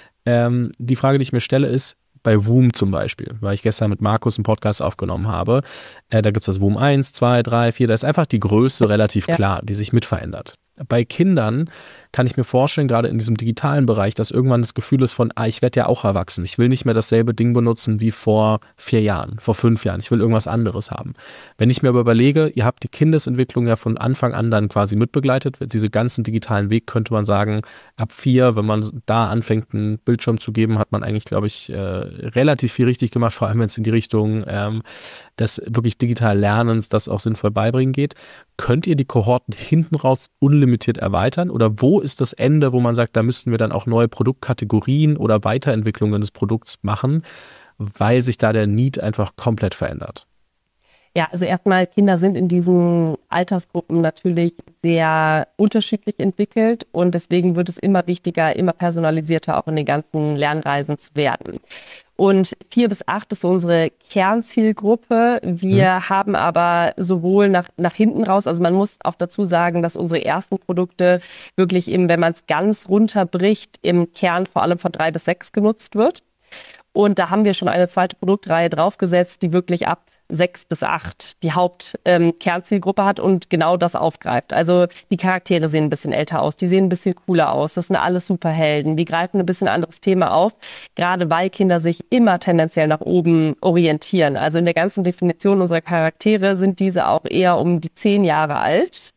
Die Frage, die ich mir stelle, ist, bei Voom zum Beispiel, weil ich gestern mit Markus einen Podcast aufgenommen habe, da gibt es das Voom 1, 2, 3, 4, da ist einfach die Größe relativ klar, die sich mit verändert. Bei Kindern kann ich mir vorstellen, gerade in diesem digitalen Bereich, dass irgendwann das Gefühl ist von, ich werde ja auch erwachsen. Ich will nicht mehr dasselbe Ding benutzen wie vor 4 Jahren, vor 5 Jahren. Ich will irgendwas anderes haben. Wenn ich mir aber überlege, ihr habt die Kindesentwicklung ja von Anfang an dann quasi mitbegleitet. Diese ganzen digitalen Weg könnte man sagen, ab 4, wenn man da anfängt, einen Bildschirm zu geben, hat man eigentlich, glaube ich, relativ viel richtig gemacht, vor allem wenn es in die Richtung des wirklich digitalen Lernens, das auch sinnvoll beibringen geht. Könnt ihr die Kohorten hinten raus unlimitiert erweitern? Oder wo ist das Ende, wo man sagt, da müssten wir dann auch neue Produktkategorien oder Weiterentwicklungen des Produkts machen, weil sich da der Need einfach komplett verändert? Ja, also erstmal, Kinder sind in diesen Altersgruppen natürlich sehr unterschiedlich entwickelt, und deswegen wird es immer wichtiger, immer personalisierter auch in den ganzen Lernreisen zu werden. Und 4 bis 8 ist unsere Kernzielgruppe. Wir haben aber sowohl nach hinten raus, also man muss auch dazu sagen, dass unsere ersten Produkte wirklich eben, wenn man es ganz runterbricht, im Kern vor allem von 3 bis 6 genutzt wird. Und da haben wir schon eine zweite Produktreihe draufgesetzt, die wirklich ab 6 bis 8 die Hauptkernzielgruppe hat und genau das aufgreift. Also die Charaktere sehen ein bisschen älter aus, die sehen ein bisschen cooler aus, das sind alles Superhelden, die greifen ein bisschen anderes Thema auf, gerade weil Kinder sich immer tendenziell nach oben orientieren. Also in der ganzen Definition unserer Charaktere sind diese auch eher um die 10 Jahre alt,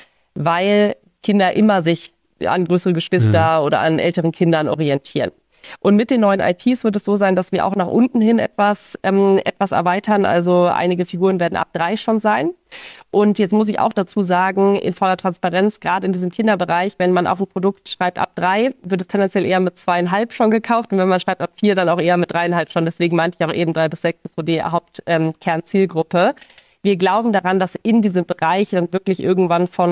weil Kinder immer sich an größere Geschwister oder an älteren Kindern orientieren. Und mit den neuen IPs wird es so sein, dass wir auch nach unten hin etwas erweitern. Also einige Figuren werden ab 3 schon sein. Und jetzt muss ich auch dazu sagen, in voller Transparenz, gerade in diesem Kinderbereich, wenn man auf ein Produkt schreibt ab 3, wird es tendenziell eher mit 2,5 schon gekauft. Und wenn man schreibt ab 4, dann auch eher mit 3,5 schon. Deswegen meinte ich auch eben 3 bis 6 ist so die Hauptkernzielgruppe. Wir glauben daran, dass in diesem Bereich dann wirklich irgendwann von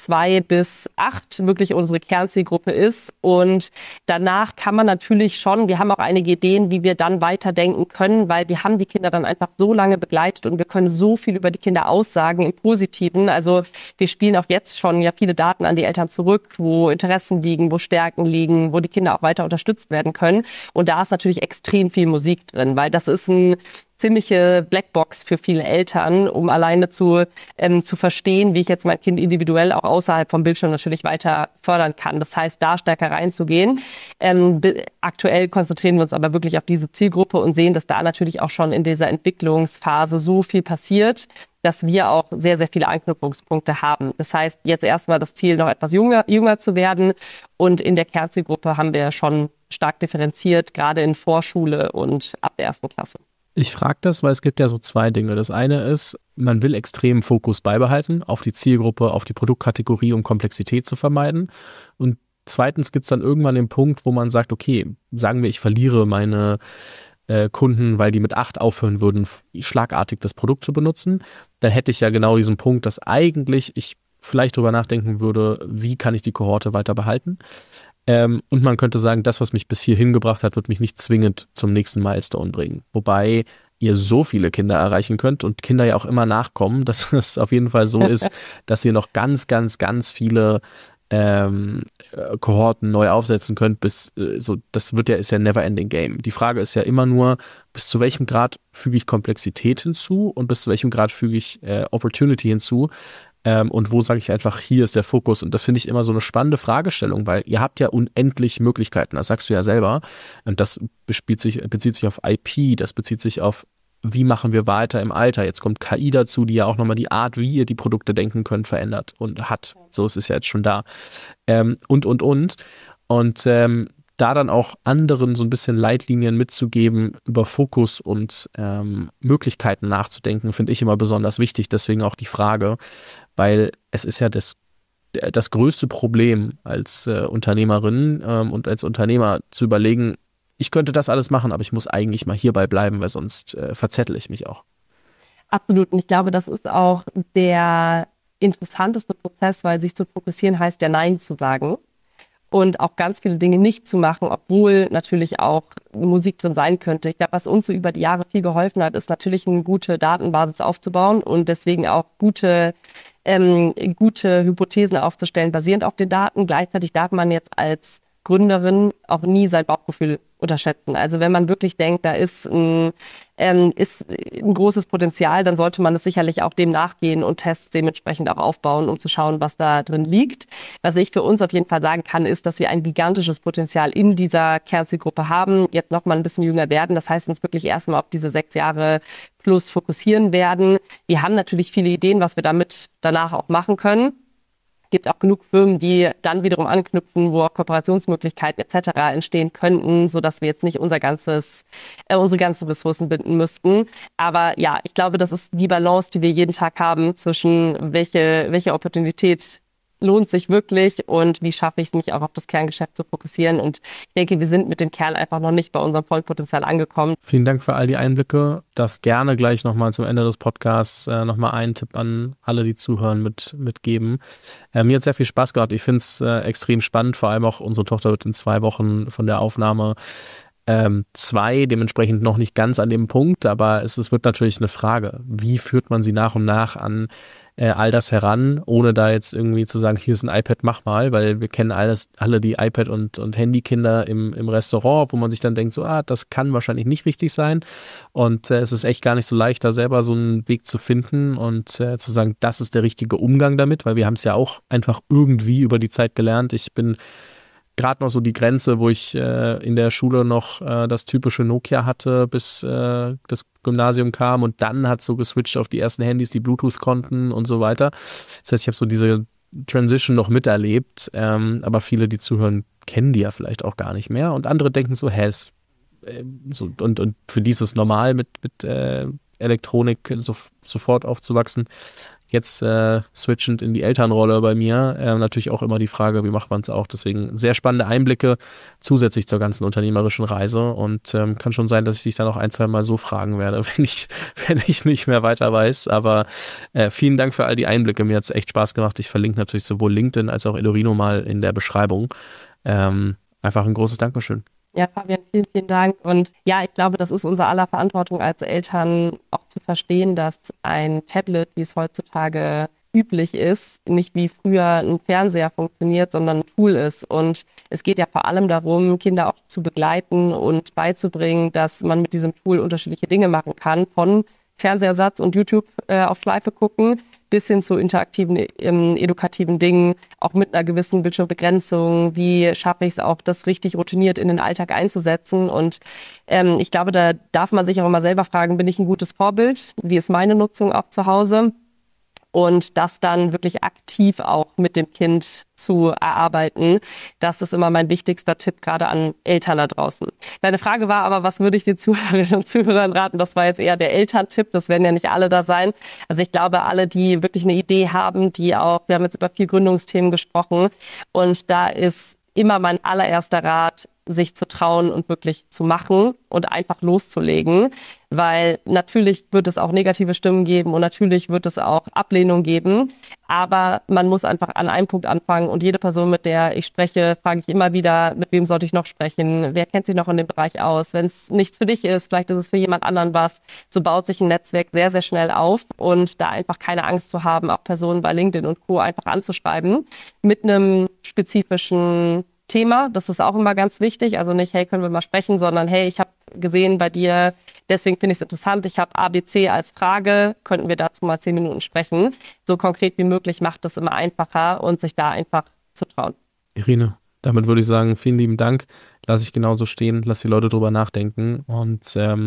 2 bis 8 wirklich unsere Kernzielgruppe ist. Und danach kann man natürlich schon, wir haben auch einige Ideen, wie wir dann weiterdenken können, weil wir haben die Kinder dann einfach so lange begleitet und wir können so viel über die Kinder aussagen im Positiven. Also wir spielen auch jetzt schon ja viele Daten an die Eltern zurück, wo Interessen liegen, wo Stärken liegen, wo die Kinder auch weiter unterstützt werden können. Und da ist natürlich extrem viel Musik drin, weil das ist ein ziemliche Blackbox für viele Eltern, um alleine zu verstehen, wie ich jetzt mein Kind individuell auch außerhalb vom Bildschirm natürlich weiter fördern kann. Das heißt, da stärker reinzugehen. Aktuell konzentrieren wir uns aber wirklich auf diese Zielgruppe und sehen, dass da natürlich auch schon in dieser Entwicklungsphase so viel passiert, dass wir auch sehr, sehr viele Anknüpfungspunkte haben. Das heißt, jetzt erstmal das Ziel, noch etwas jünger zu werden. Und in der Kernzielgruppe haben wir schon stark differenziert, gerade in Vorschule und ab der 1. Klasse. Ich frage das, weil es gibt ja so zwei Dinge. Das eine ist, man will extremen Fokus beibehalten auf die Zielgruppe, auf die Produktkategorie, um Komplexität zu vermeiden. Und zweitens gibt es dann irgendwann den Punkt, wo man sagt, okay, sagen wir, ich verliere meine Kunden, weil die mit 8 aufhören würden, schlagartig das Produkt zu benutzen. Dann hätte ich ja genau diesen Punkt, dass eigentlich ich vielleicht drüber nachdenken würde, wie kann ich die Kohorte weiter behalten. Und man könnte sagen, das, was mich bis hierhin gebracht hat, wird mich nicht zwingend zum nächsten Milestone bringen. Wobei ihr so viele Kinder erreichen könnt und Kinder ja auch immer nachkommen, dass es auf jeden Fall so ist, dass ihr noch ganz, ganz, ganz viele Kohorten neu aufsetzen könnt, ist ja never ending game. Die Frage ist ja immer nur, bis zu welchem Grad füge ich Komplexität hinzu und bis zu welchem Grad füge ich Opportunity hinzu. Und wo sage ich einfach, hier ist der Fokus. Und das finde ich immer so eine spannende Fragestellung, weil ihr habt ja unendlich Möglichkeiten, das sagst du ja selber. Und das bezieht sich auf IP, das bezieht sich auf, wie machen wir weiter im Alter. Jetzt kommt KI dazu, die ja auch nochmal die Art, wie ihr die Produkte denken könnt, verändert und hat. So, es ist ja jetzt schon da. Und da dann auch anderen so ein bisschen Leitlinien mitzugeben, über Fokus und Möglichkeiten nachzudenken, finde ich immer besonders wichtig. Deswegen auch die Frage, weil es ist ja das größte Problem als Unternehmerin und als Unternehmer zu überlegen, ich könnte das alles machen, aber ich muss eigentlich mal hierbei bleiben, weil sonst verzettel ich mich auch. Absolut. Und ich glaube, das ist auch der interessanteste Prozess, weil sich zu fokussieren heißt ja Nein zu sagen. Und auch ganz viele Dinge nicht zu machen, obwohl natürlich auch Musik drin sein könnte. Ich glaube, was uns so über die Jahre viel geholfen hat, ist natürlich eine gute Datenbasis aufzubauen und deswegen auch gute Hypothesen aufzustellen, basierend auf den Daten. Gleichzeitig darf man jetzt als Gründerin auch nie sein Bauchgefühl unterschätzen. Also wenn man wirklich denkt, da ist ein großes Potenzial, dann sollte man es sicherlich auch dem nachgehen und Tests dementsprechend auch aufbauen, um zu schauen, was da drin liegt. Was ich für uns auf jeden Fall sagen kann, ist, dass wir ein gigantisches Potenzial in dieser Kernzielgruppe haben, jetzt noch mal ein bisschen jünger werden. Das heißt, uns wirklich erstmal auf diese 6 Jahre plus fokussieren werden. Wir haben natürlich viele Ideen, was wir damit danach auch machen können. Gibt auch genug Firmen, die dann wiederum anknüpfen, wo auch Kooperationsmöglichkeiten etc. entstehen könnten, so dass wir jetzt nicht unsere ganzen Ressourcen binden müssten. Aber ja, ich glaube, das ist die Balance, die wir jeden Tag haben zwischen welche Opportunität lohnt sich wirklich und wie schaffe ich es, mich auch auf das Kerngeschäft zu fokussieren. Und ich denke, wir sind mit dem Kern einfach noch nicht bei unserem vollen Potenzial angekommen. Vielen Dank für all die Einblicke. Das gerne gleich nochmal zum Ende des Podcasts nochmal einen Tipp an alle, die zuhören, mitgeben. Mir hat sehr viel Spaß gemacht. Ich finde es extrem spannend. Vor allem auch unsere Tochter wird in 2 Wochen von der Aufnahme 2, dementsprechend noch nicht ganz an dem Punkt, aber es wird natürlich eine Frage. Wie führt man sie nach und nach an all das heran, ohne da jetzt irgendwie zu sagen, hier ist ein iPad, mach mal, weil wir kennen alle die iPad- und Handykinder im Restaurant, wo man sich dann denkt, so, das kann wahrscheinlich nicht richtig sein und es ist echt gar nicht so leicht, da selber so einen Weg zu finden und zu sagen, das ist der richtige Umgang damit, weil wir haben es ja auch einfach irgendwie über die Zeit gelernt. Ich bin gerade noch so die Grenze, wo ich in der Schule noch das typische Nokia hatte, bis das Gymnasium kam und dann hat so geswitcht auf die ersten Handys, die Bluetooth konnten und so weiter. Das heißt, ich habe so diese Transition noch miterlebt, aber viele, die zuhören, kennen die ja vielleicht auch gar nicht mehr und andere denken so, und für die ist es normal mit Elektronik sofort aufzuwachsen. jetzt switchend in die Elternrolle bei mir, natürlich auch immer die Frage, wie macht man es auch. Deswegen sehr spannende Einblicke zusätzlich zur ganzen unternehmerischen Reise und kann schon sein, dass ich dich dann auch 1-2 Mal so fragen werde, wenn ich nicht mehr weiter weiß. Aber vielen Dank für all die Einblicke. Mir hat es echt Spaß gemacht. Ich verlinke natürlich sowohl LinkedIn als auch Edurino mal in der Beschreibung. Einfach ein großes Dankeschön. Ja, Fabian, vielen, vielen Dank. Und ja, ich glaube, das ist unser aller Verantwortung als Eltern, auch zu verstehen, dass ein Tablet, wie es heutzutage üblich ist, nicht wie früher ein Fernseher funktioniert, sondern ein Tool ist. Und es geht ja vor allem darum, Kinder auch zu begleiten und beizubringen, dass man mit diesem Tool unterschiedliche Dinge machen kann, von Fernsehersatz und YouTube auf Schleife gucken, bis hin zu interaktiven, edukativen Dingen, auch mit einer gewissen Bildschirmbegrenzung. Wie schaffe ich es auch, das richtig routiniert in den Alltag einzusetzen? Und ich glaube, da darf man sich auch immer selber fragen, bin ich ein gutes Vorbild? Wie ist meine Nutzung auch zu Hause? Und das dann wirklich aktiv auch mit dem Kind zu erarbeiten. Das ist immer mein wichtigster Tipp, gerade an Eltern da draußen. Deine Frage war aber, was würde ich den Zuhörerinnen und Zuhörern raten? Das war jetzt eher der Elterntipp. Das werden ja nicht alle da sein. Also ich glaube, alle, die wirklich eine Idee haben, wir haben jetzt über 4 Gründungsthemen gesprochen. Und da ist immer mein allererster Rat, sich zu trauen und wirklich zu machen und einfach loszulegen, weil natürlich wird es auch negative Stimmen geben und natürlich wird es auch Ablehnung geben, aber man muss einfach an einem Punkt anfangen und jede Person, mit der ich spreche, frage ich immer wieder, mit wem sollte ich noch sprechen, wer kennt sich noch in dem Bereich aus, wenn es nichts für dich ist, vielleicht ist es für jemand anderen was, so baut sich ein Netzwerk sehr, sehr schnell auf und da einfach keine Angst zu haben, auch Personen bei LinkedIn und Co. einfach anzuschreiben mit einem spezifischen Thema, das ist auch immer ganz wichtig, also nicht, hey, können wir mal sprechen, sondern hey, ich habe gesehen bei dir, deswegen finde ich es interessant, ich habe ABC als Frage, könnten wir dazu mal 10 Minuten sprechen. So konkret wie möglich macht es immer einfacher und sich da einfach zu trauen. Irene, damit würde ich sagen, vielen lieben Dank, lasse ich genauso stehen, lasse die Leute drüber nachdenken und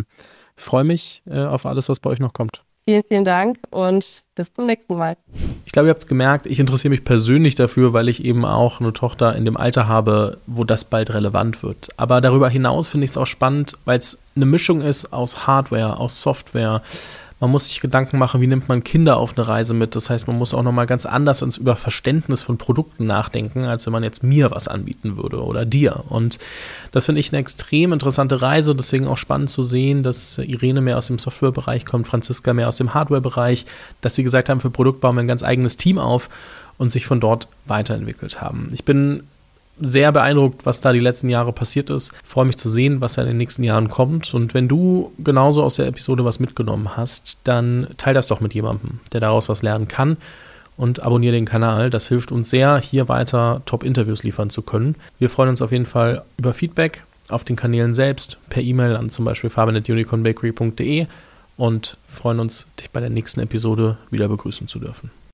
freue mich auf alles, was bei euch noch kommt. Vielen, vielen Dank und bis zum nächsten Mal. Ich glaube, ihr habt es gemerkt, ich interessiere mich persönlich dafür, weil ich eben auch eine Tochter in dem Alter habe, wo das bald relevant wird. Aber darüber hinaus finde ich es auch spannend, weil es eine Mischung ist aus Hardware, aus Software. Man muss sich Gedanken machen, wie nimmt man Kinder auf eine Reise mit. Das heißt, man muss auch nochmal ganz anders über Verständnis von Produkten nachdenken, als wenn man jetzt mir was anbieten würde oder dir. Und das finde ich eine extrem interessante Reise. Deswegen auch spannend zu sehen, dass Irene mehr aus dem Softwarebereich kommt, Franziska mehr aus dem Hardwarebereich, dass sie gesagt haben, für Produkt bauen wir ein ganz eigenes Team auf und sich von dort weiterentwickelt haben. Ich bin sehr beeindruckt, was da die letzten Jahre passiert ist. Ich freue mich zu sehen, was da in den nächsten Jahren kommt. Und wenn du genauso aus der Episode was mitgenommen hast, dann teil das doch mit jemandem, der daraus was lernen kann. Und abonniere den Kanal. Das hilft uns sehr, hier weiter Top-Interviews liefern zu können. Wir freuen uns auf jeden Fall über Feedback auf den Kanälen selbst, per E-Mail an zum Beispiel fabian@unicornbakery.de und freuen uns, dich bei der nächsten Episode wieder begrüßen zu dürfen.